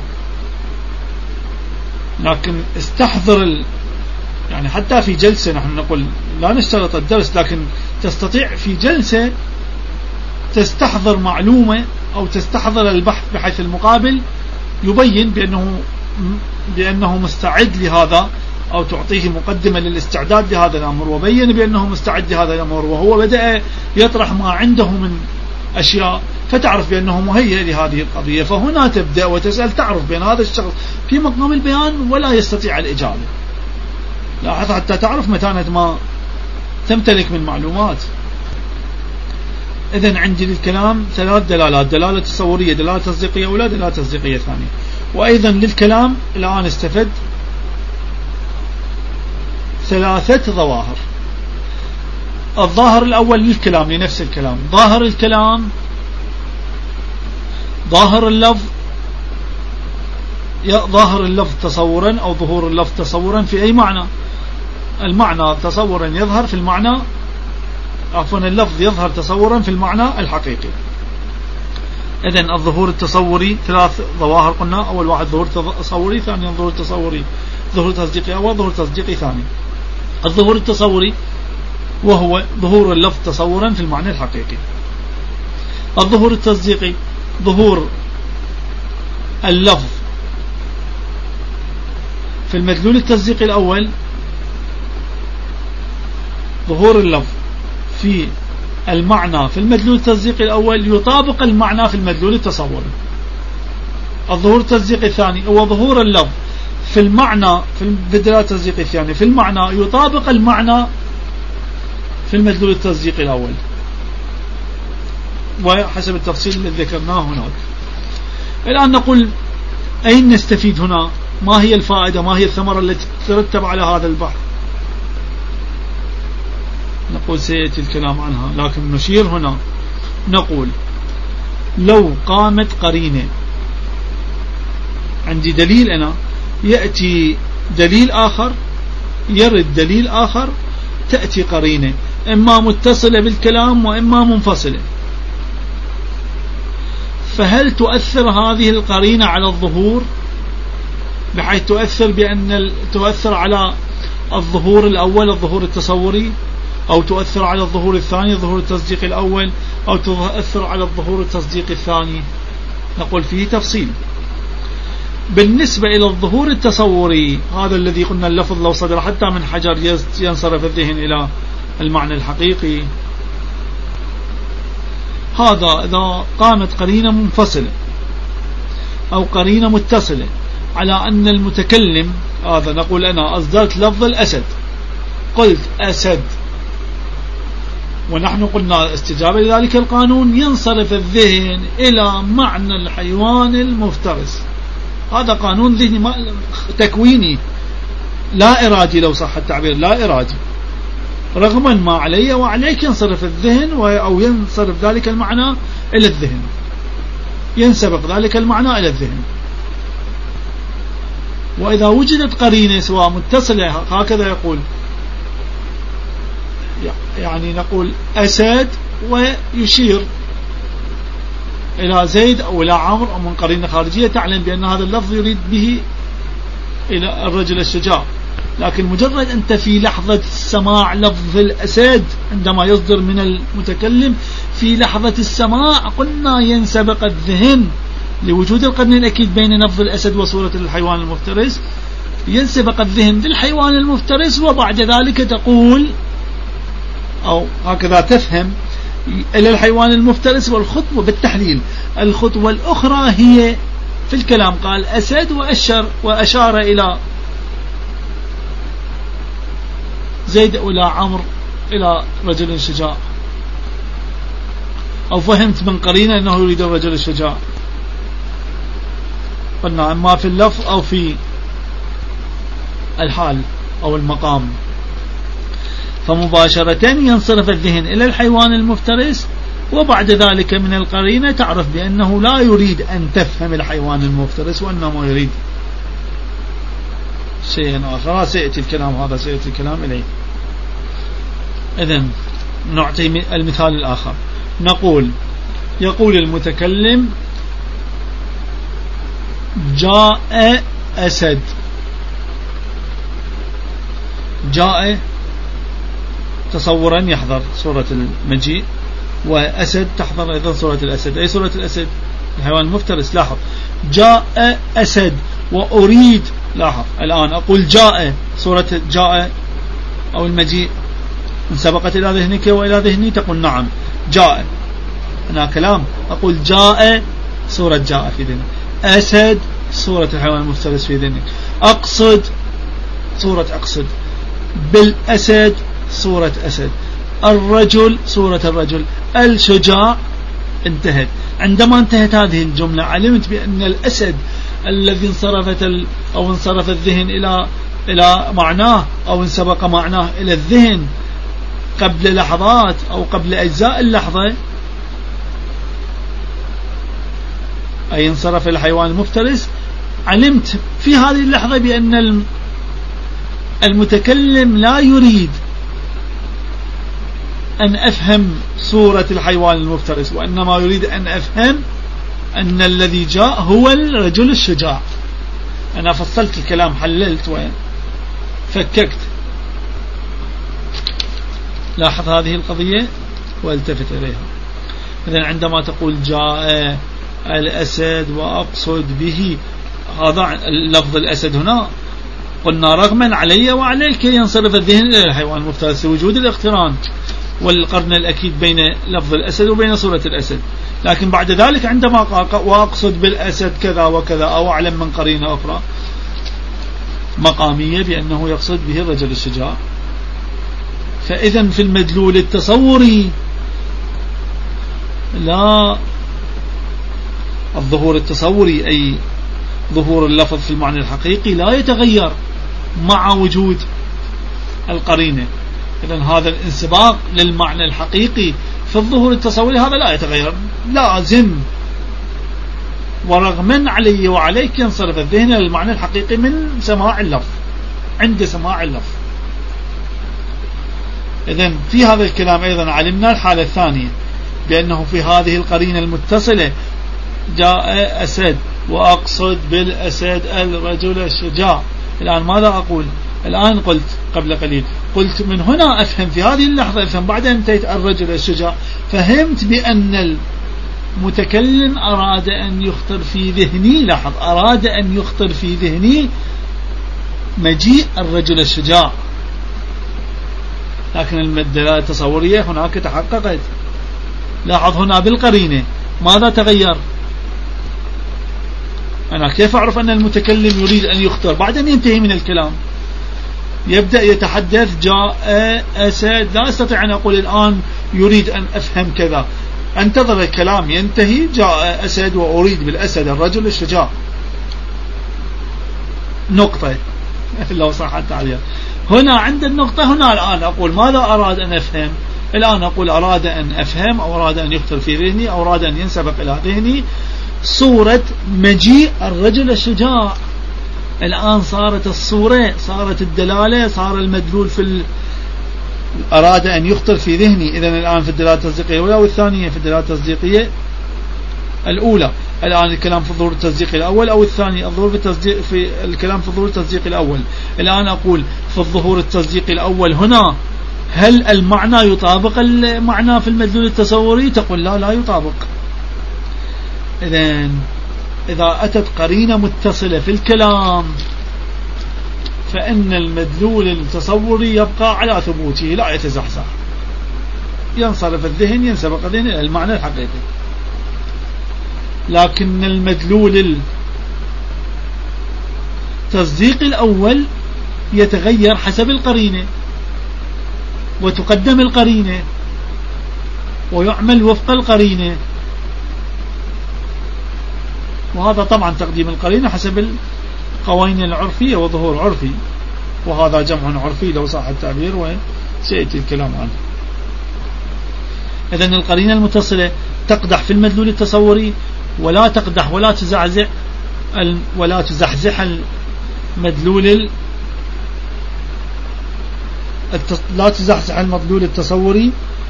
لكن استحضر يعني حتى في جلسة، نحن نقول لا نشترط الدرس، لكن تستطيع في جلسة تستحضر معلومة أو تستحضر البحث بحيث المقابل يبين بأنه مستعد لهذا، أو تعطيه مقدمة للاستعداد لهذا الأمر، وبين بأنه مستعد لهذا الأمر، وهو بدأ يطرح ما عنده من أشياء، فتعرف بأنه مهيئ لهذه القضية. فهنا تبدأ وتسأل، تعرف بأن هذا الشخص في مقام البيان ولا يستطيع الإجابة. لاحظ حتى تعرف متانة ما تمتلك من معلومات. إذن عندي للكلام ثلاث دلالات: دلالة تصورية، دلالة تصديقية أولى، دلالة تصديقية ثانية. وأيضا للكلام الآن استفد ثلاثة ظواهر. الظاهر الأول للكلام لنفس الكلام، ظاهر الكلام، ظاهر اللفظ، ظاهر اللفظ تصورا أو ظهور اللفظ تصورا في أي معنى. المعنى تصورا يظهر في المعنى، عفوا اللفظ يظهر تصورا في المعنى الحقيقي. إذن الظهور التصوري ثلاث ظواهر قلنا: أول واحد ظهور تصوري، ثانيا ظهور تصوري، ظهور تصديقي أول، ظهور تصديقي ثاني. الظهور التصوري وهو ظهور اللفظ تصورا في المعنى الحقيقي. الظهور التصديقي ظهور اللفظ في المدلول التصديقي الأول، ظهور اللفظ في المعنى في المدلول التصديقي الأول يطابق المعنى في المدلول التصوري. الظهور التصديقي الثاني هو ظهور اللفظ في المعنى في الدلالة التصديقي الثاني في المعنى يطابق المعنى في المدلول التصديقي الأول، وحسب التفصيل الذي ذكرناه هناك. الآن نقول أين نستفيد هنا؟ ما هي الفائدة؟ ما هي الثمرة التي تترتب على هذا البحث؟ نقول سيأتي الكلام عنها، لكن نشير هنا نقول لو قامت قرينة، عندي دليل أنا، يأتي دليل آخر، يرد دليل آخر، تأتي قرينة إما متصلة بالكلام وإما منفصلة، فهل تؤثر هذه القرينة على الظهور بحيث تؤثر على الظهور الأول الظهور التصوري، أو تؤثر على الظهور الثاني الظهور التصديقي الأول، أو تؤثر على الظهور التصديقي الثاني؟ نقول فيه تفصيل. بالنسبة إلى الظهور التصوري، هذا الذي قلنا اللفظ لو صدر حتى من حجر ينصرف الذهن إلى المعنى الحقيقي، هذا إذا قامت قرينة منفصلة أو قرينة متصلة على أن المتكلم، هذا نقول أنا أصدرت لفظ الأسد، قلت أسد، ونحن قلنا استجابة لذلك القانون ينصرف الذهن إلى معنى الحيوان المفترس. هذا قانون ذهني تكويني لا إرادي، لو صح التعبير لا إرادي، رغما ما علي وعليك ينصرف الذهن أو ينصرف ذلك المعنى إلى الذهن، ينسبق ذلك المعنى إلى الذهن. وإذا وجدت قرينة سواء متصلة، هكذا يقول، يعني نقول أسد ويشير إلى زيد أو إلى عمرو أو من قرينة خارجية تعلم بأن هذا اللفظ يريد به إلى الرجل الشجاع، لكن مجرد أنت في لحظة سماع لفظ الأسد عندما يصدر من المتكلم، في لحظة السماع قلنا ينسبق الذهن لوجود القرن الأكيد بين لفظ الأسد وصورة الحيوان المفترس، ينسبق الذهن للحيوان المفترس، وبعد ذلك تقول أو هكذا تفهم إلى الحيوان المفترس. والخطوة بالتحليل، الخطوة الأخرى هي في الكلام قال أسد وأشار إلى زيد إلى عمرو إلى رجل شجاع، أو فهمت من قرينة أنه يريد الرجل الشجاع، قلنا أما في اللفظ أو في الحال أو المقام، فمباشرة ينصرف الذهن إلى الحيوان المفترس، وبعد ذلك من القرينة تعرف بأنه لا يريد أن تفهم الحيوان المفترس، وإنما يريد شيئا آخر. سيأتي الكلام هذا سيأتي الكلام إليه. إذن نعطي المثال الآخر، نقول يقول المتكلم جاء أسد، جاء تصورا يحضر صورة المجيء، وأسد تحضر أيضا صورة الأسد. أي صورة الأسد؟ الحيوان المفترس. لاحظ جاء أسد وأريد، لاحظ الآن أقول جاء، صورة جاء أو المجيء انسبقت إلى ذهنك وإلى ذهني، تقول نعم جاء، أنا كلام أقول جاء صورة جاء في ذهنك، أسد صورة الحيوان المفترس في ذهنك، أقصد صورة أقصد، بالأسد صورة أسد، الرجل صورة الرجل، الشجاع. انتهت. عندما انتهت هذه الجملة علمت بأن الأسد الذي انصرف الذهن إلى معناه أو انسبق معناه إلى الذهن قبل لحظات أو قبل أجزاء اللحظة، أي انصرف الحيوان المفترس، علمت في هذه اللحظة بأن المتكلم لا يريد أن أفهم صورة الحيوان المفترس، وإنما يريد أن أفهم أن الذي جاء هو الرجل الشجاع. أنا فصلت الكلام، حللت وفككت. لاحظ هذه القضية والتفت إليها. إذن عندما تقول جاء الأسد وأقصد به، هذا لفظ الأسد هنا قلنا رغما علي وعليك ينصرف الذهن إلى الحيوان المفترس لوجود الاقتران، والقرن الأكيد بين لفظ الأسد وبين صورة الأسد. لكن بعد ذلك عندما قال وأقصد بالأسد كذا وكذا أو أعلم من قرينة أخرى مقامية بأنه يقصد به الرجل الشجاع. فإذا في المدلول التصوري لا الظهور التصوري أي ظهور اللفظ في المعنى الحقيقي لا يتغير مع وجود القرينة. إذن هذا الانسباق للمعنى الحقيقي في الظهور التصوري هذا لا يتغير لازم، ورغما علي وعليك ينصرف الذهن للمعنى الحقيقي من سماع اللفظ عند سماع اللفظ. إذن في هذا الكلام أيضا علمنا الحالة الثانية بأنه في هذه القرينة المتصلة جاء أسد وأقصد بالأسد الرجل الشجاع. الآن ماذا أقول؟ الآن قلت قبل قليل قلت من هنا أفهم في هذه اللحظة أفهم بعد أن انتهيت الرجل الشجاع فهمت بأن المتكلم أراد أن يخطر في ذهني لاحظ أراد أن يخطر في ذهني مجيء الرجل الشجاع، لكن الدلالة التصورية هناك تحققت. لاحظ هنا بالقرينة ماذا تغير؟ أنا كيف أعرف أن المتكلم يريد أن يخطر بعد أن ينتهي من الكلام؟ يبدأ يتحدث جاء أسد، لا أستطيع أن أقول الآن يريد أن أفهم كذا، أنتظر الكلام ينتهي جاء أسد وأريد بالأسد الرجل الشجاع نقطة لو صح التعبير. هنا عند النقطة هنا الآن أقول ماذا أراد أن أفهم؟ الآن أقول أراد أن أفهم أو أراد أن يخطر في ذهني أو أراد أن ينسبق إلى ذهني صورة مجيء الرجل الشجاع. الآن صارت الصورة صارت الدلالة صار المدلول في أراد أن يخطر في ذهني. إذن الآن في الدلالة التصديقية الأولى والثانية في الدلالة التصديقية الأولى. الآن الكلام في الظهور التصديقي الأول أو الثاني الظهور في التصديق في الكلام في الظهور التصديقي الأول. الآن أقول في الظهور التصديقي الأول هنا هل المعنى يطابق المعنى في المدلول التصوري؟ تقول لا يطابق. إذن إذا أتت قرينة متصلة في الكلام فإن المدلول التصوري يبقى على ثبوته لا يتزحزح، ينصرف الذهن ينسبق الذهن إلى المعنى الحقيقي. لكن المدلول التصديقي الأول يتغير حسب القرينة وتقدم القرينة ويعمل وفق القرينة، وهذا طبعا تقديم القرينة حسب القوانين العرفية وظهور عرفي، وهذا جمع عرفي لو صح التعبير وسيأتي الكلام عنه. إذن القرينة المتصلة تقدح في المدلول التصوري ولا تقدح ولا تزحزح المدلول لا تزحزح المدلول التصوري،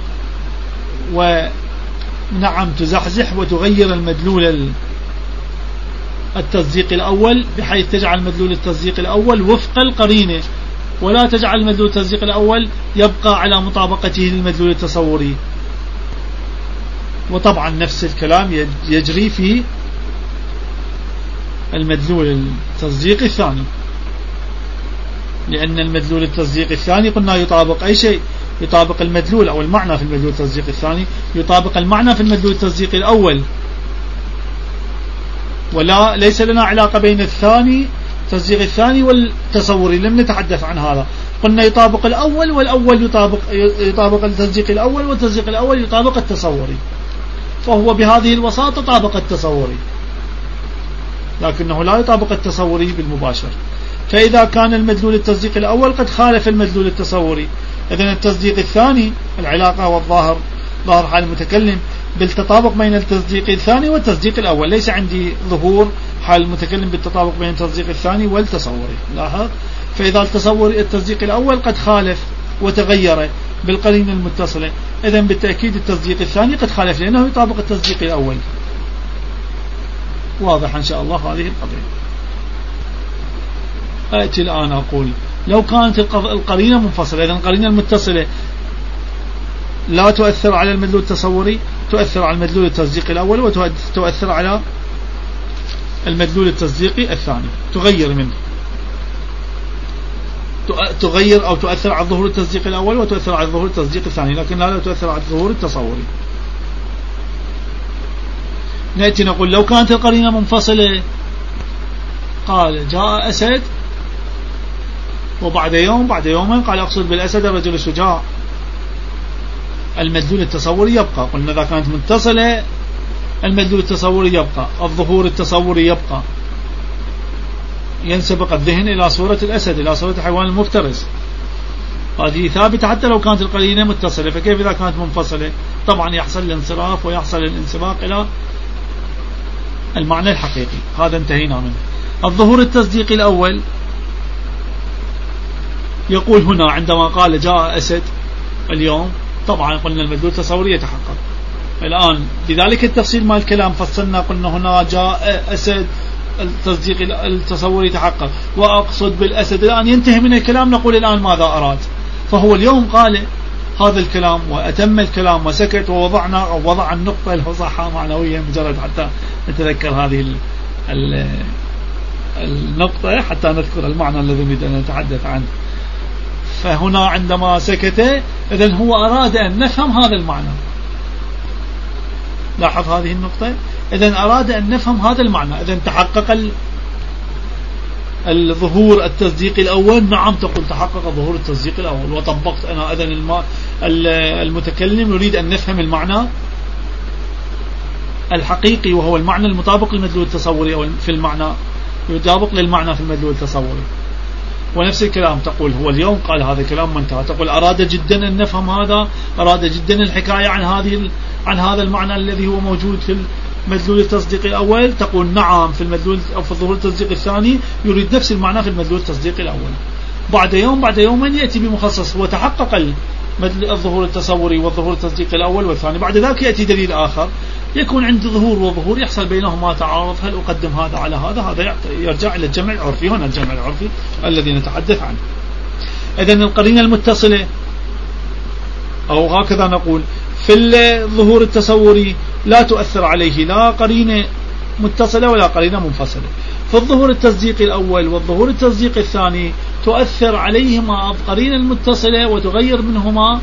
ونعم تزحزح وتغير المدلول التصديق الأول بحيث تجعل مدلول التصديق الأول وفق القرينة ولا تجعل المدلول التصديق الأول يبقى على مطابقته للمدلول التصوري. وطبعا نفس الكلام يجري في المدلول التصديقي الثاني، لأن المدلول التصديقي الثاني قلنا يطابق أي شيء، يطابق المدلول أو المعنى في المدلول التصديقي الثاني يطابق المعنى في المدلول التصديقي الأول، ولا ليس لنا علاقة بين الثاني التصديق الثاني والتصوري، لم نتحدث عن هذا. قلنا يطابق الأول والأول يطابق التصديق الأول والتصديق الأول يطابق التصوري، فهو بهذه الوساطة طابق التصوري لكنه لا يطابق التصوري بالمباشر. فإذا كان المدلول التصديق الأول قد خالف المدلول التصوري، إذن التصديق الثاني العلاقة والظاهر ظاهر حال المتكلم بالتطابق بين التصديق الثاني والتصديق الأول، ليس عندي ظهور حال المتكلم بالتطابق بين التصديق الثاني والتصوري. لاحظ، فإذا التصديق الأول قد خالف وتغير بالقرينة المتصلة، إذن بالتأكيد التصديق الثاني قد خالف لأنه يطابق التصديق الأول. واضح إن شاء الله هذه القضية. أأتي الآن أقول لو كانت القرينة منفصلة، إذن القرينة المتصلة لا تؤثر على المدلول التصوري، تؤثر على المدلول التصديقي الأول وتؤثر على المدلول التصديقي الثاني، تغير منه. تغير أو تؤثر على الظهور التصديقي الأول وتؤثر على الظهور التصديقي الثاني، لكن لا تؤثر على الظهور التصوري. نأتي نقول لو كانت القرينة منفصلة، قال جاء أسد وبعد يوم بعد يومين قال أقصد بالأسد الرجل الشجاع، المدلول التصوري يبقى. قلنا إذا كانت متصلة المدلول التصوري يبقى، الظهور التصوري يبقى، ينسبق الذهن إلى صورة الأسد، إلى صورة الحيوان المفترس، هذه ثابتة حتى لو كانت القرينة متصلة. فكيف إذا كانت منفصلة؟ طبعا يحصل الانصراف ويحصل الانسباق إلى المعنى الحقيقي. هذا انتهينا منه. الظهور التصديقي الأول يقول هنا عندما قال جاء أسد اليوم، طبعا قلنا المدلول التصوري يتحقق. الآن بذلك التفصيل مال الكلام فصلنا، قلنا هنا جاء أسد التصديق التصوري يتحقق، وأقصد بالأسد. الآن ينتهي من الكلام، نقول الآن ماذا أراد. فهو اليوم قال هذا الكلام وأتم الكلام وسكت، ووضعنا أو وضع النقطة المصحة معنوية مجرد حتى نتذكر هذه النقطة حتى نذكر المعنى الذي نريد أن نتحدث عنه. فهنا عندما سكت إذن هو أراد أن نفهم هذا المعنى. لاحظ هذه النقطة، إذن أراد أن نفهم هذا المعنى. إذن تحقق الظهور التصديقي الأول، نعم تقول تحقق ظهور التصديق الأول وطبقت أنا. إذن المتكلم يريد أن نفهم المعنى الحقيقي وهو المعنى المطابق للمدلول التصوري، أو في المعنى يطابق للمعنى في المدلول التصوري. ونفس الكلام تقول هو اليوم قال هذا كلام منتهى، تقول أراد جدا أن نفهم هذا، أراد جدا الحكاية عن هذا المعنى الذي هو موجود في المدلول التصديقي الأول. تقول نعم في المدلول أو في الظهور التصديقي الثاني يريد نفس المعنى في المدلول التصديقي الأول. بعد يوم بعد يومين يأتي بمخصص، وتحقق الظهور التصوري والظهور التصديقي الأول والثاني. بعد ذلك يأتي دليل آخر، يكون عند ظهور وظهور يحصل بينهما تعارض، هل أقدم هذا على هذا؟ هذا يرجع إلى الجمع العرفي. هنا الجمع العرفي الذي نتحدث عنه. إذن القرينة المتصلة، أو هكذا نقول في الظهور التصوري لا تؤثر عليه لا قرينة متصلة ولا قرينة منفصلة. في الظهور التصديقي الأول والظهور التصديقي الثاني تؤثر عليهما القرينة المتصلة وتغير منهما،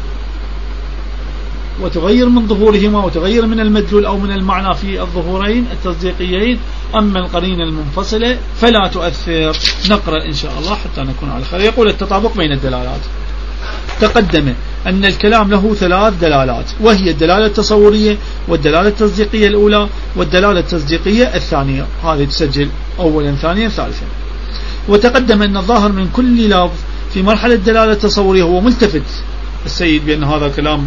وتغير من ظهورهما وتغير من المدلول أو من المعنى في الظهورين التصديقيين. أما القرينة المنفصلة فلا تؤثر. نقرأ إن شاء الله حتى نكون على خير. يقول التطابق بين الدلالات. تقدم أن الكلام له 3 دلالات، وهي الدلالة التصورية والدلالة التصديقية الأولى والدلالة التصديقية الثانية. هذه تسجل أولا ثانيا ثالثا. وتقدم أن الظاهر من كل لفظ في مرحلة الدلالة التصورية هو ملتفت السيد بأن هذا كلام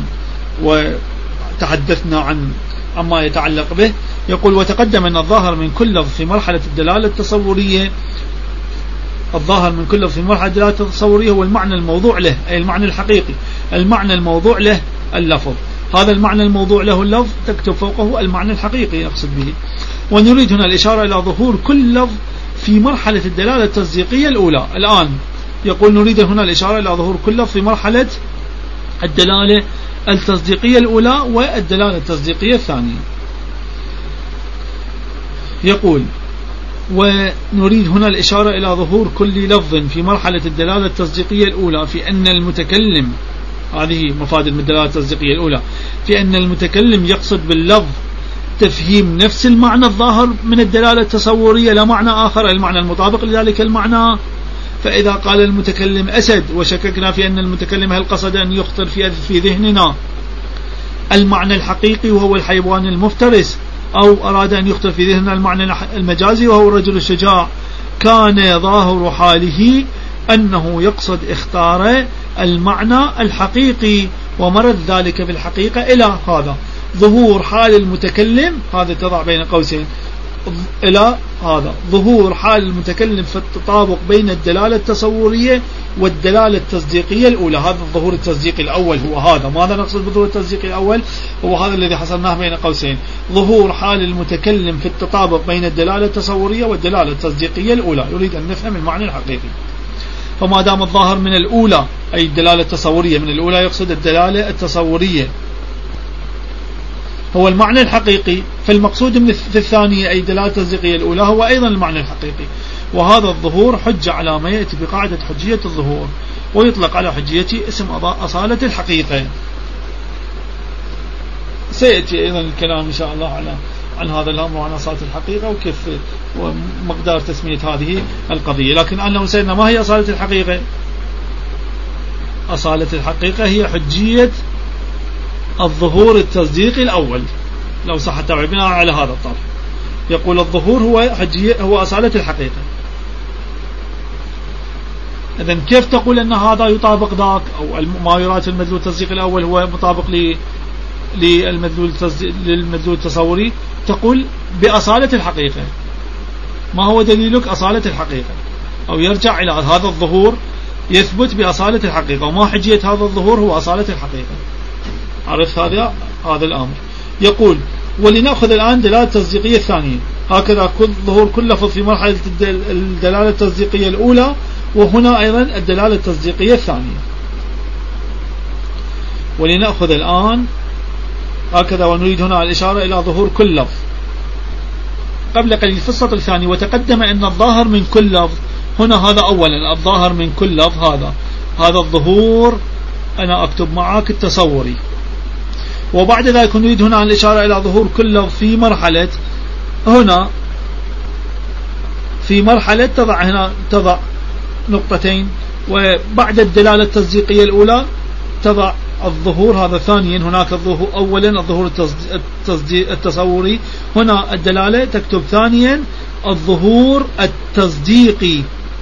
وتحدثنا عما يتعلق به. يقول وتقدم أن الظاهر من كل لفظ في مرحلة الدلالة التصورية، الظاهر من كل لفظ في مرحلة الدلالة التصورية هو المعنى الموضوع له، أي المعنى الحقيقي. المعنى الموضوع له اللفظ، هذا المعنى الموضوع له اللفظ تكتب فوقه المعنى الحقيقي يقصد به. ونريد هنا الإشارة إلى ظهور كل لفظ في مرحلة الدلالة التصديقية الأولى. الآن يقول نريد هنا الإشارة إلى ظهور كل لفظ في مرحلة الدلالة التصديقية الأولى والدلالة التصديقية الثانية. يقول ونريد هنا الإشارة إلى ظهور كل لفظ في مرحلة الدلالة التصديقية الأولى في أن المتكلم، هذه مفاد الدلالة التصديقية الأولى، في أن المتكلم يقصد باللفظ تفهيم نفس المعنى الظاهر من الدلالة التصورية لا معنى آخر، المعنى المطابق لذلك المعنى. فإذا قال المتكلم أسد وشككنا في أن المتكلم هل قصد أن يخطر في ذهننا المعنى الحقيقي وهو الحيوان المفترس، أو أراد أن يخطر في ذهننا المعنى المجازي وهو الرجل الشجاع، كان ظاهر حاله أنه يقصد اختار المعنى الحقيقي، ومرد ذلك بالحقيقة إلى هذا ظهور حال المتكلم، هذا تضع بين قوسين، إلى هذا ظهور حال المتكلم في التطابق بين الدلالة التصورية والدلالة التصديقية الأولى. هذا الظهور التصديقي الأول هو هذا. ماذا نقصد بالظهور التصديقي الأول؟ هو هذا الذي حصلناه بين قوسين، ظهور حال المتكلم في التطابق بين الدلالة التصورية والدلالة التصديقية الأولى. يريد أن نفهم المعنى الحقيقي. فما دام الظاهر من الأولى أي الدلالة التصورية، من الأولى يقصد الدلالة التصورية هو المعنى الحقيقي، فالمقصود في الثانية أي الدلالة التصديقية الأولى هو أيضا المعنى الحقيقي. وهذا الظهور حجة على ما يأتي بقاعدة حجية الظهور، ويطلق على حجية اسم أصالة الحقيقة. سيأتي أيضا الكلام إن شاء الله عن هذا الأمر وعن أصالة الحقيقة وكيف ومقدار تسمية هذه القضية. لكن الآن لو سيدنا ما هي أصالة الحقيقة؟ أصالة الحقيقة هي حجية الظهور التصديقي الأول، لو صح التعبير، بناء على هذا الطرح يقول الظهور هو أصالة الحقيقة. إذن كيف تقول أن هذا يطابق ذاك، أو ما يراد في المدلول التصديقي الأول هو مطابق للمدلول التصوري؟ تقول بأصالة الحقيقة. ما هو دليلك؟ أصالة الحقيقة، أو يرجع إلى هذا الظهور يثبت بأصالة الحقيقة، وما حجية هذا الظهور هو أصالة الحقيقة. عرفت هذا الأمر. يقول ولنأخذ الآن دلالة التصديقية الثانية. هكذا ظهور كل لفظ في مرحلة الدلالة التصديقية الأولى، وهنا أيضا الدلالة التصديقية الثانية. ولنأخذ الآن هكذا، ونريد هنا الإشارة إلى ظهور كل لفظ. قبل قليل في السطر الثاني وتقدم أن الظاهر من كل لفظ، هنا هذا أولا الظاهر من كل لفظ، هذا الظهور أنا أكتب معك التصوري. وبعد ذلك نريد هنا الإشارة إلى ظهور كل لفظ في مرحلة، هنا في مرحلة تضع نقطتين، وبعد الدلالة التصديقية الأولى تضع الظهور هذا ثانيا. هناك الظهور أولا الظهور التصوري، هنا الدلالة تكتب ثانيا الظهور التصديقي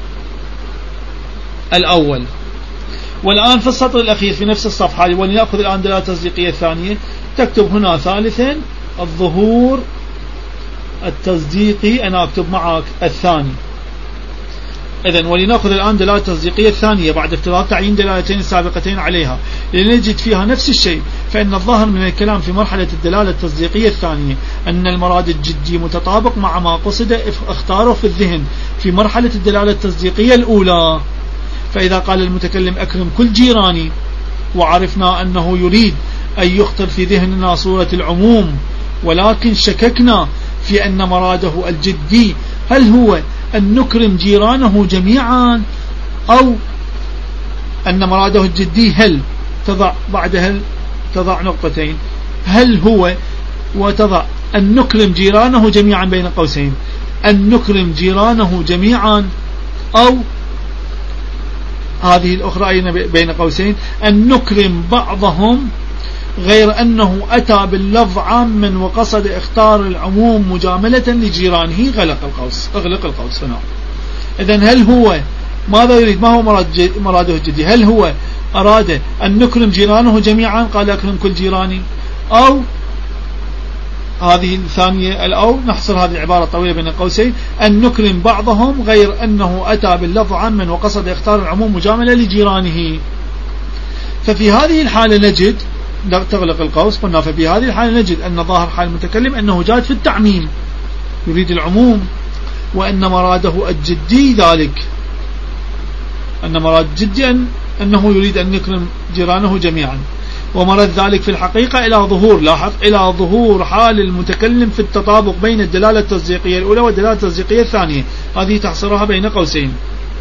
الأول. والآن في السطر الأخير في نفس الصفحة ولنأخذ الآن الدلالة التصديقية الثانية، تكتب هنا ثالثا الظهور التصديقي، أنا أكتب معك الثاني. إذن ولنأخذ الآن دلالة التصديقية الثانية بعد افتراض تعيين دلالتين السابقتين عليها، لنجد فيها نفس الشيء. فإن الظاهر من الكلام في مرحلة الدلالة التصديقية الثانية أن المراد الجدي متطابق مع ما قصد اختاره في الذهن في مرحلة الدلالة التصديقية الأولى. فإذا قال المتكلم أكرم كل جيراني، وعرفنا أنه يريد أن يخطر في ذهننا صورة العموم، ولكن شككنا في أن مراده الجدي هل هو أن نكرم جيرانه جميعا، أو أن مراده الجدي هل تضع بعدها تضع نقطتين، هل هو وتضع أن نكرم جيرانه جميعا بين قوسين، أن نكرم جيرانه جميعا، أو هذه الأخرى أين بين قوسين أن نكرم بعضهم، غير أنه أتى باللفظ عاما وقصد اختار العموم مجاملة لجيرانه. اغلق القوس هنا. إذن هل هو ماذا يريد؟ ما هو مراده الجدي؟ هل هو أراد أن نكرم جيرانه جميعا، قال أكرم كل جيراني، أو هذه الثانية الأو نحصر هذه العبارة الطويلة بين قوسين أن نكرم بعضهم، غير أنه أتى باللفظ عاما وقصد اختار العموم مجاملة لجيرانه. ففي هذه الحالة نجد، تغلق القوس، قلنا ففي هذه الحالة نجد أن ظاهر حال المتكلم أنه جاد في التعميم، يريد العموم، وأن مراده الجدي ذلك، أن مراد جدي أنه يريد أن يكرم جيرانه جميعا. ومرد ذلك في الحقيقة إلى ظهور، لاحظ، إلى ظهور حال المتكلم في التطابق بين الدلالة التصديقية الأولى والدلالة التصديقية الثانية. هذه تحصرها بين قوسين.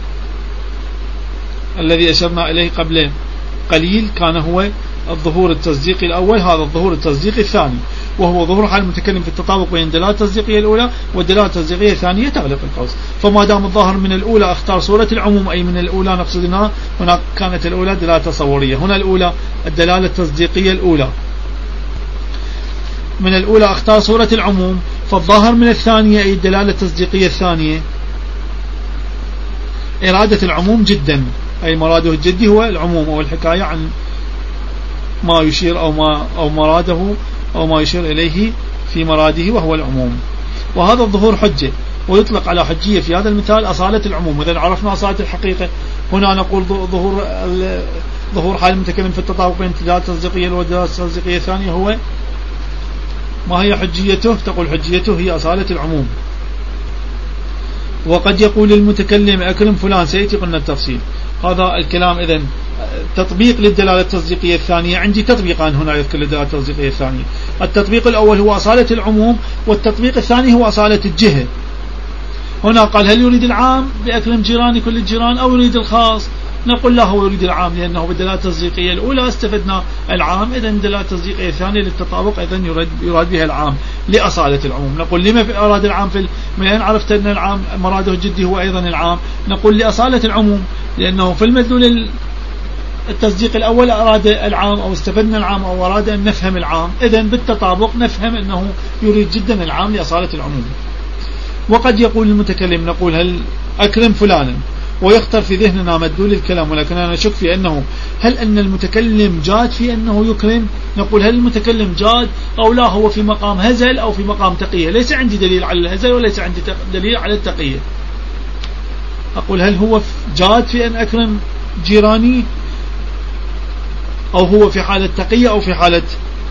الذي أشرنا إليه قبل قليل كان هو الظهور التصديقي الأول، هذا الظهور التصديقي الثاني، وهو ظهور حال المتكلم في التطابق بين الدلالة التصديقية الأولى والدلالة التصديقية الثانية. تغلق القوس. فما دام الظاهر من الأولى اختار صورة العموم، أي من الأولى نقصد هنا، هناك كانت الأولى دلالة تصورية، هنا الأولى الدلالة التصديقية الأولى، من الأولى اختار صورة العموم، فالظاهر من الثانية أي الدلالة التصديقية الثانية إرادة العموم جدا، أي مراده الجدي هو العموم، أو الحكاية عن ما يشير أو مراده أو ما يشير إليه في مراده وهو العموم. وهذا الظهور حجة، ويطلق على حجية في هذا المثال أصالة العموم. إذا عرفنا أصالة الحقيقة، هنا نقول ظهور حال المتكلم في التطابق بين الدلالة التصديقية والدلالة التصديقية الثانية هو ما هي حجيته؟ تقول حجيته هي أصالة العموم. وقد يقول المتكلم أكرم فلان، سيأتي قلنا التفصيل هذا الكلام. إذن تطبيق للدلالة التصديقية الثانية، عندي تطبيقان هنا يذكر للدلالة التصديقية الثانية. التطبيق الأول هو أصالة العموم، والتطبيق الثاني هو أصالة الجهة. هنا قال هل يريد العام بأكرم جيراني كل الجيران أو يريد الخاص؟ نقول لا، هو يريد العام، لأنه بالدلالة التصديقية الأولى استفدنا العام، إذن الدلالة التصديقية الثانية للتطابق إذن يراد بها العام لأصالة العموم. نقول لما أراد العام من أين عرفت أن العام مراده الجدي هو أيضا العام؟ نقول لأصالة العموم، لأنه في المدلول التصديق الأول أراد العام أو استفدنا العام أو أراد أن نفهم العام، إذن بالتطابق نفهم أنه يريد جدا العام لأصالة العموم. وقد يقول المتكلم، نقول هل أكرم فلانا، ويختر في ذهننا مدلول الكلام، ولكن أنا نشك في أنه هل أن المتكلم جاد في أنه يكرم؟ نقول هل المتكلم جاد أو لا، هو في مقام هزل أو في مقام تقية. ليس عندي دليل على الهزل وليس عندي دليل على التقية. أقول هل هو جاد في أن أكرم جيراني، أو هو في حالة تقية أو في حالة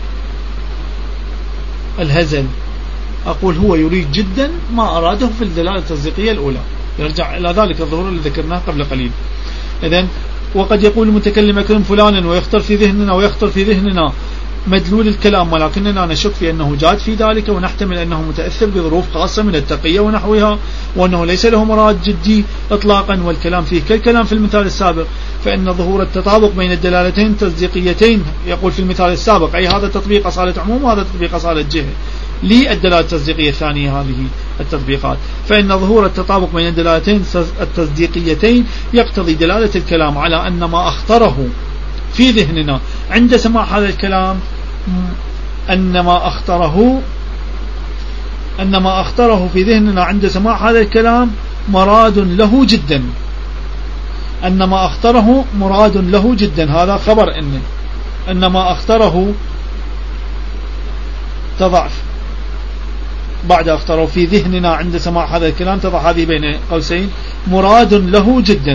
الهزل؟ أقول هو يريد جدا ما أراده في الدلالة التصديقية الأولى. يرجع إلى ذلك الظهور اللي ذكرناه قبل قليل. إذن وقد يقول المتكلم أكرم فلانا، ويختار في ذهننا مدلول الكلام، ولكننا نشك في أنه جاد في ذلك، ونحتمل أنه متأثر بظروف خاصة من التقية ونحوها، وأنه ليس له مراد جدي إطلاقا، والكلام فيه كالكلام في المثال السابق. فإن ظهور التطابق بين الدلالتين التصديقيتين، يقول في المثال السابق، أي هذا تطبيق أصالة عموم وهذا تطبيق أصالة جهة للدلالة التصديقية الثانية هذه التطبيقات. فإن ظهور التطابق بين الدلالتين التصديقيتين يقتضي دلالة الكلام على أن ما أخطره في ذهننا عند سماع هذا الكلام، أن ما أخطره في ذهننا عند سماع هذا الكلام مراد له جدا، أن ما أخطره مراد له جدا. هذا خبر أن ما أخطره تضعف بعد أخطره في ذهننا عند سماع هذا الكلام، تضع هذه بين قوسين مراد له جدا.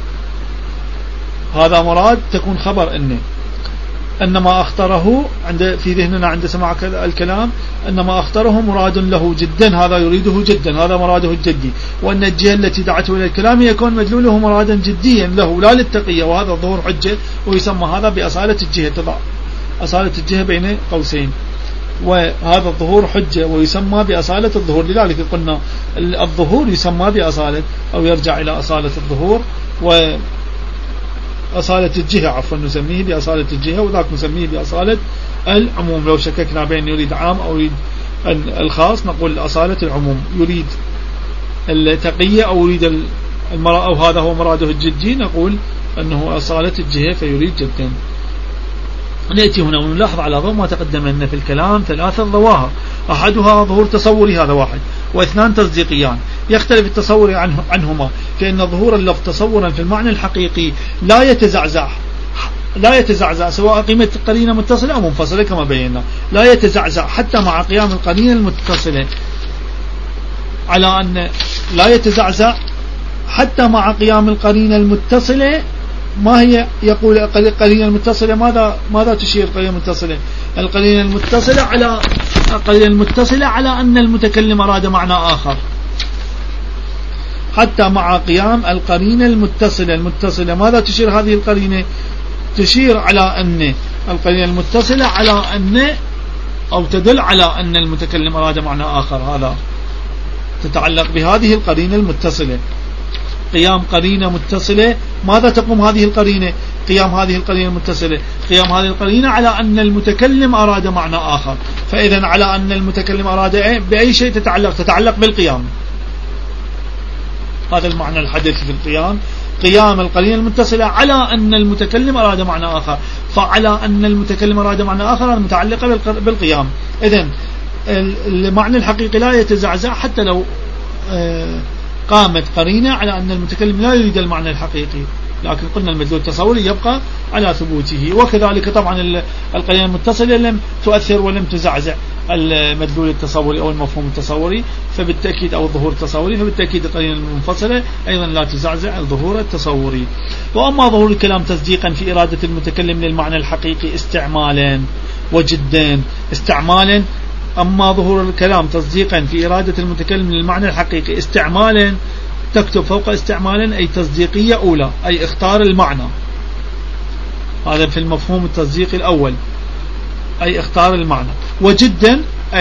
هذا مراد تكون خبر أن ما أخطره في ذهننا عند سماع الكلام، أن ما أخطره مراد له جدا، هذا يريده جدا، هذا مراده الجدي. وأن الجهة التي دعته إلى الكلام يكون مدلوله مرادا جديا له لا للتقية، وهذا الظهور حجة، ويسمى هذا بأصالة الجهة، تضع أصالة الجهة بين قوسين، وهذا الظهور حجة ويسمى بأصالة الظهور. لذلك قلنا الظهور يسمى بأصالة، أو يرجع إلى أصالة الظهور، وأصالة الجهة عفوا نسميه بأصالة الجهة، وذاك نسميه بأصالة العموم. لو شككنا بين يريد عام أو يريد الخاص، نقول أصالة العموم، يريد التقية أو يريد المرأة أو هذا هو مراده الجدي، نقول أنه أصالة الجهة فيريد جدا. نأتي هنا ونلاحظ على ضوء ما تقدم أن في الكلام ثلاثة ظواهر، أحدها ظهور تصوري، هذا واحد، واثنان تصديقيان. يختلف التصور عنهما، فإن ظهور اللفظ تصورا في المعنى الحقيقي لا يتزعزع سواء قيمة قرينة متصلة أو منفصلة كما بينا، لا يتزعزع حتى مع قيام القرينة المتصلة، على أن لا يتزعزع حتى مع قيام القرينة المتصلة. ما هي؟ يقول القرينة المتصلة، ماذا تشير القرينة المتصلة؟ القرينة المتصلة على أن المتكلم أراد معنى آخر، حتى مع قيام القرينة المتصلة. ماذا تشير هذه القرينة؟ تشير على أن القرينة المتصلة على أن، أو تدل على أن المتكلم أراد معنى آخر، هذا تتعلق بهذه القرينة المتصلة. قيام قرينة متصلة، ماذا تقوم هذه القرينة؟ قيام هذه القرينة المتصلة، قيام هذه القرينة على أن المتكلم أراد معنى آخر. فإذا على أن المتكلم أراد بأي شيء تتعلق بالقيام، هذا المعنى الحدث في القيام، قيام القرينة المتصلة على أن المتكلم أراد معنى آخر. فعلى أن المتكلم أراد معنى آخر متعلقة بالقيام. إذن المعنى الحقيقي لا يتزعزع حتى لو قامت قرينة على أن المتكلم لا يريد المعنى الحقيقي، لكن قلنا المدلول التصوري يبقى على ثبوته. وكذلك طبعا القرينة المتصلة لم تؤثر ولم تزعزع المدلول التصوري أو المفهوم التصوري، فبالتأكيد أو الظهور التصوري، فبالتأكيد القرينة المنفصلة أيضا لا تزعزع الظهور التصوري. وأما ظهور الكلام تصديقا في إرادة المتكلم للمعنى الحقيقي استعمالا وجدا، استعمالا. أما ظهور الكلام تصديقا في إرادة المتكلم للمعنى الحقيقي استعمالا، تكتب فوق استعمالا أي تصديقية أولى، أي اختار المعنى، هذا في المفهوم التصديقي الأول، أي اختار المعنى. وجدا أي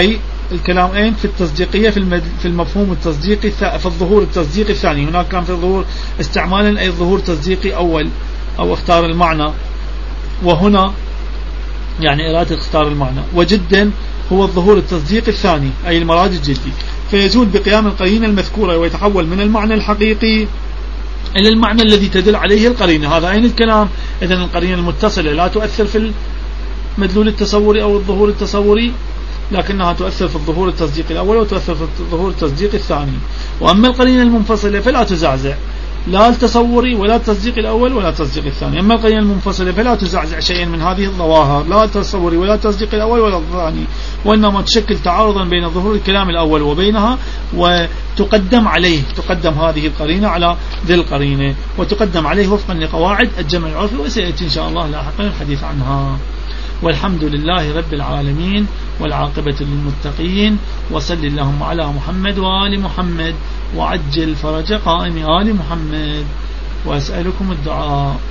الكلام أين؟ في التصديقية في المفهوم التصديقي في الظهور التصديقي الثاني. هناك كان في الظهور استعمالا أي ظهور تصديقي أول أو اختار المعنى، وهنا يعني إرادة اختار المعنى، وجدا هو الظهور التصديقي الثاني أي المراد الجدي، فيزول بقيام القرينة المذكورة ويتحول من المعنى الحقيقي إلى المعنى الذي تدل عليه القرينة. هذا أين الكلام؟ إذن القرينة المتصلة لا تؤثر في المدلول التصوري أو الظهور التصوري، لكنها تؤثر في الظهور التصديقي الأول وتؤثر في الظهور التصديقي الثاني. وأما القرينة المنفصلة فلا تزعزع لا التصوري ولا التصديق الأول ولا التصديق الثاني. أما القرينة المنفصلة فلا تزعزع شيئا من هذه الظواهر، لا التصوري ولا التصديق الأول ولا الثاني، وإنما تشكل تعارضا بين ظهور الكلام الأول وبينها، وتقدم عليه، تقدم هذه القرينة على ذي القرينة، وتقدم عليه وفقا لقواعد الجمع العرفي، وسيأتي إن شاء الله لاحقا الحديث عنها. والحمد لله رب العالمين، والعاقبة للمتقين، وصل اللهم على محمد وآل محمد، وعجل فرج قائم آل محمد، وأسألكم الدعاء.